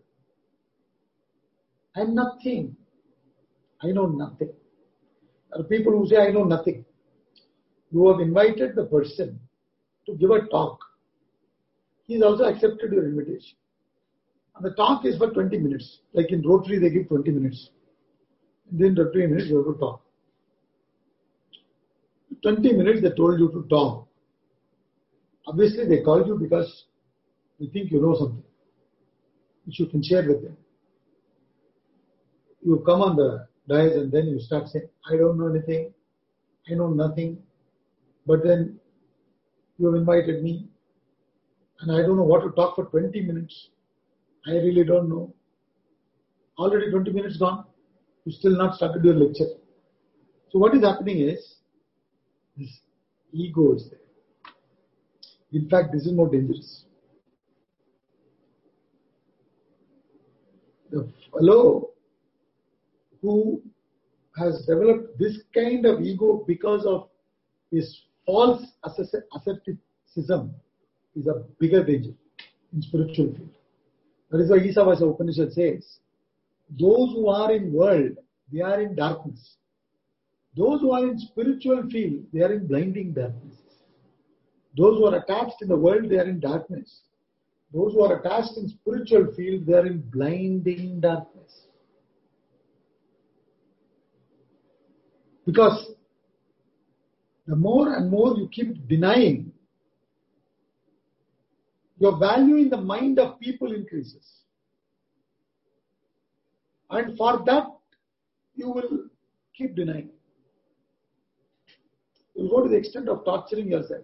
I'm nothing. I know nothing. There are people who say, I know nothing. You have invited the person to give a talk. He has also accepted your invitation. And the talk is for twenty minutes. Like in Rotary, they give twenty minutes. And then twenty minutes you have to talk. twenty minutes they told you to talk. Obviously, they called you because they think you know something, which you can share with them. You come on the dais and then you start saying, I don't know anything, I know nothing, but then you have invited me and I don't know what to talk for twenty minutes. I really don't know. Already twenty minutes gone, you still not started your lecture. So what is happening is, this ego is there. In fact, this is more dangerous. The fellow who has developed this kind of ego because of his false asceticism is a bigger danger in spiritual field. That is why Isavasya Upanishad says, those who are in world, they are in darkness. Those who are in spiritual field, they are in blinding darkness. Those who are attached in the world, they are in darkness. Those who are attached in spiritual field, they are in blinding darkness. Because the more and more you keep denying, your value in the mind of people increases. And for that, you will keep denying. You will go to the extent of torturing yourself.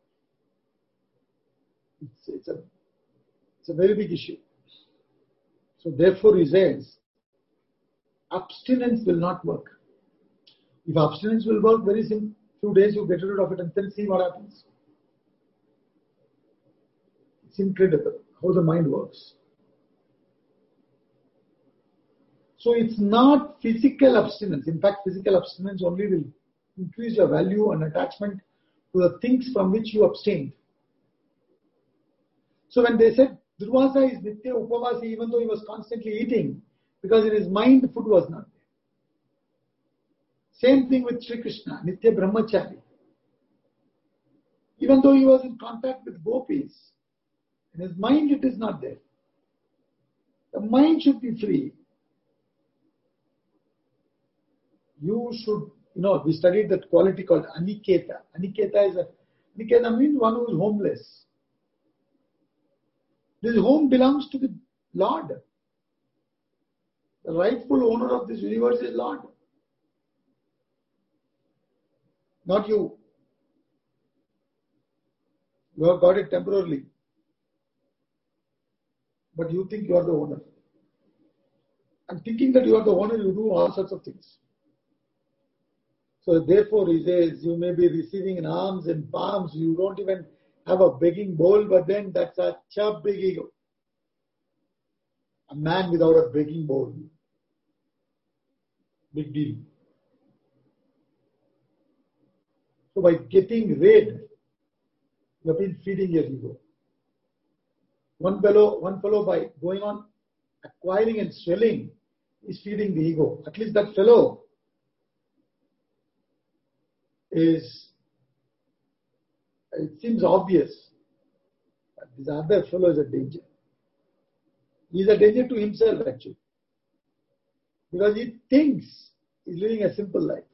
It's, it's, a, it's a very big issue. So therefore he says, abstinence will not work. If abstinence will work, very simple, few days you get rid of it and then see what happens. It's incredible how the mind works. So it's not physical abstinence. In fact, physical abstinence only will increase your value and attachment to the things from which you abstained. So when they said Durvasa is Nitya Upavasi, even though he was constantly eating, because in his mind food was not there. Same thing with Sri Krishna, Nitya Brahmachari. Even though he was in contact with gopis, in his mind it is not there. The mind should be free. You should, you know, we studied that quality called Aniketa. Aniketa is a, Aniketa means one who is homeless. This home belongs to the Lord. The rightful owner of this universe is Lord. Not you. You have got it temporarily. But you think you are the owner. and thinking that you are the owner, you do all sorts of things. So therefore, he says, you may be receiving in arms and palms, you don't even have a begging bowl, but then that's such a big ego. A man without a begging bowl. Big deal. So by getting rid, you have been feeding your ego. One fellow, one fellow by going on acquiring and selling is feeding the ego. At least that fellow is, it seems obvious, but this other fellow is a danger. He is a danger to himself actually. Because he thinks he's living a simple life.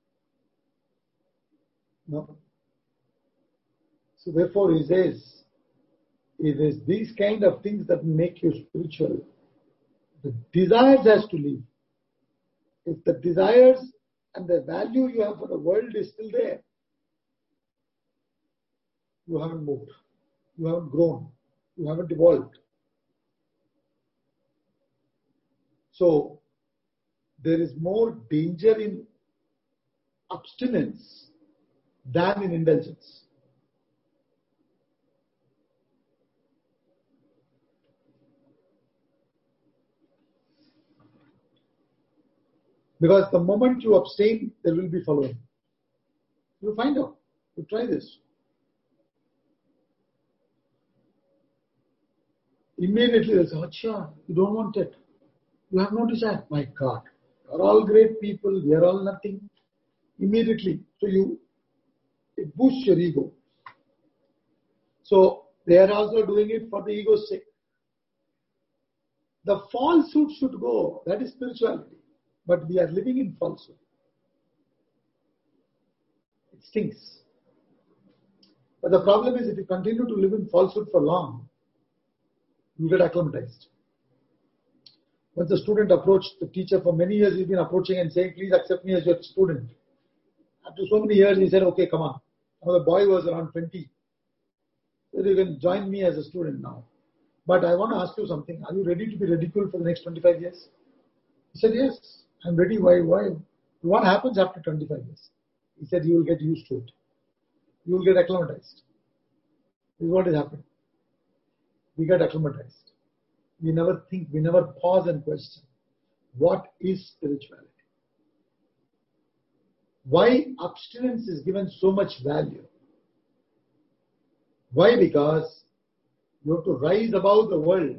No. So therefore he says, it is these kind of things that make you spiritual. The desires has to leave. If the desires and the value you have for the world is still there, you haven't moved, you haven't grown, you haven't evolved. So there is more danger in abstinence than in indulgence. Because the moment you abstain, there will be following. You find out. You try this. Immediately they'll say, Acha, you don't want it. You have no desire. My God, you are all great people. We are all nothing. Immediately. So you, it boosts your ego. So they are also doing it for the ego's sake. The falsehood should go. That is spirituality. But we are living in falsehood. It stinks. But the problem is if you continue to live in falsehood for long, you get acclimatized. Once the student approached the teacher, for many years he's been approaching and saying, please accept me as your student. After so many years he said, okay, come on. Now the boy was around twenty. So you can join me as a student now. But I want to ask you something. Are you ready to be ridiculed for the next twenty-five years? He said, yes, I'm ready. Why? Why? What happens after twenty-five years? He said, you will get used to it. You will get acclimatized. This is what is happening. We get acclimatized. We never think, we never pause and question. What is spirituality? Why abstinence is given so much value? Why? Because you have to rise above the world.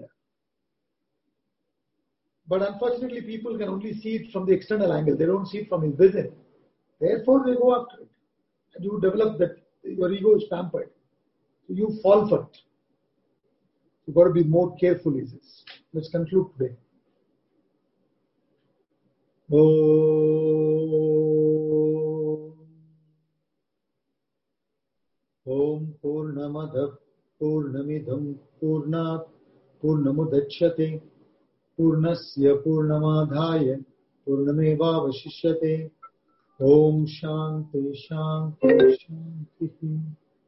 But unfortunately, people can only see it from the external angle. They don't see it from within. Therefore, they go after it. And you develop that your ego is pampered. So you fall for it. You've got to be more careful, he says. Let's conclude today. Om Om Purnamadav Purnamidham Purnat Purnamudachyate Purnasya Purnamadhaya Purnamevavashishyate. Om Shanti Shanti Shanti.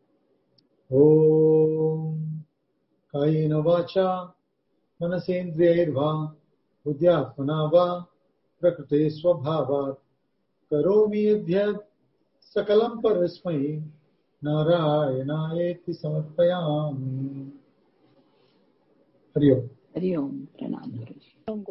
Om Kayena Vacha Manasendriyarva Buddhyatmana Va Prakrite Swabhavat Karomi Yadhyat Sakalam Parasmai Narayanayeti Samarpayami. Hari Om. Hari Om. Pranam.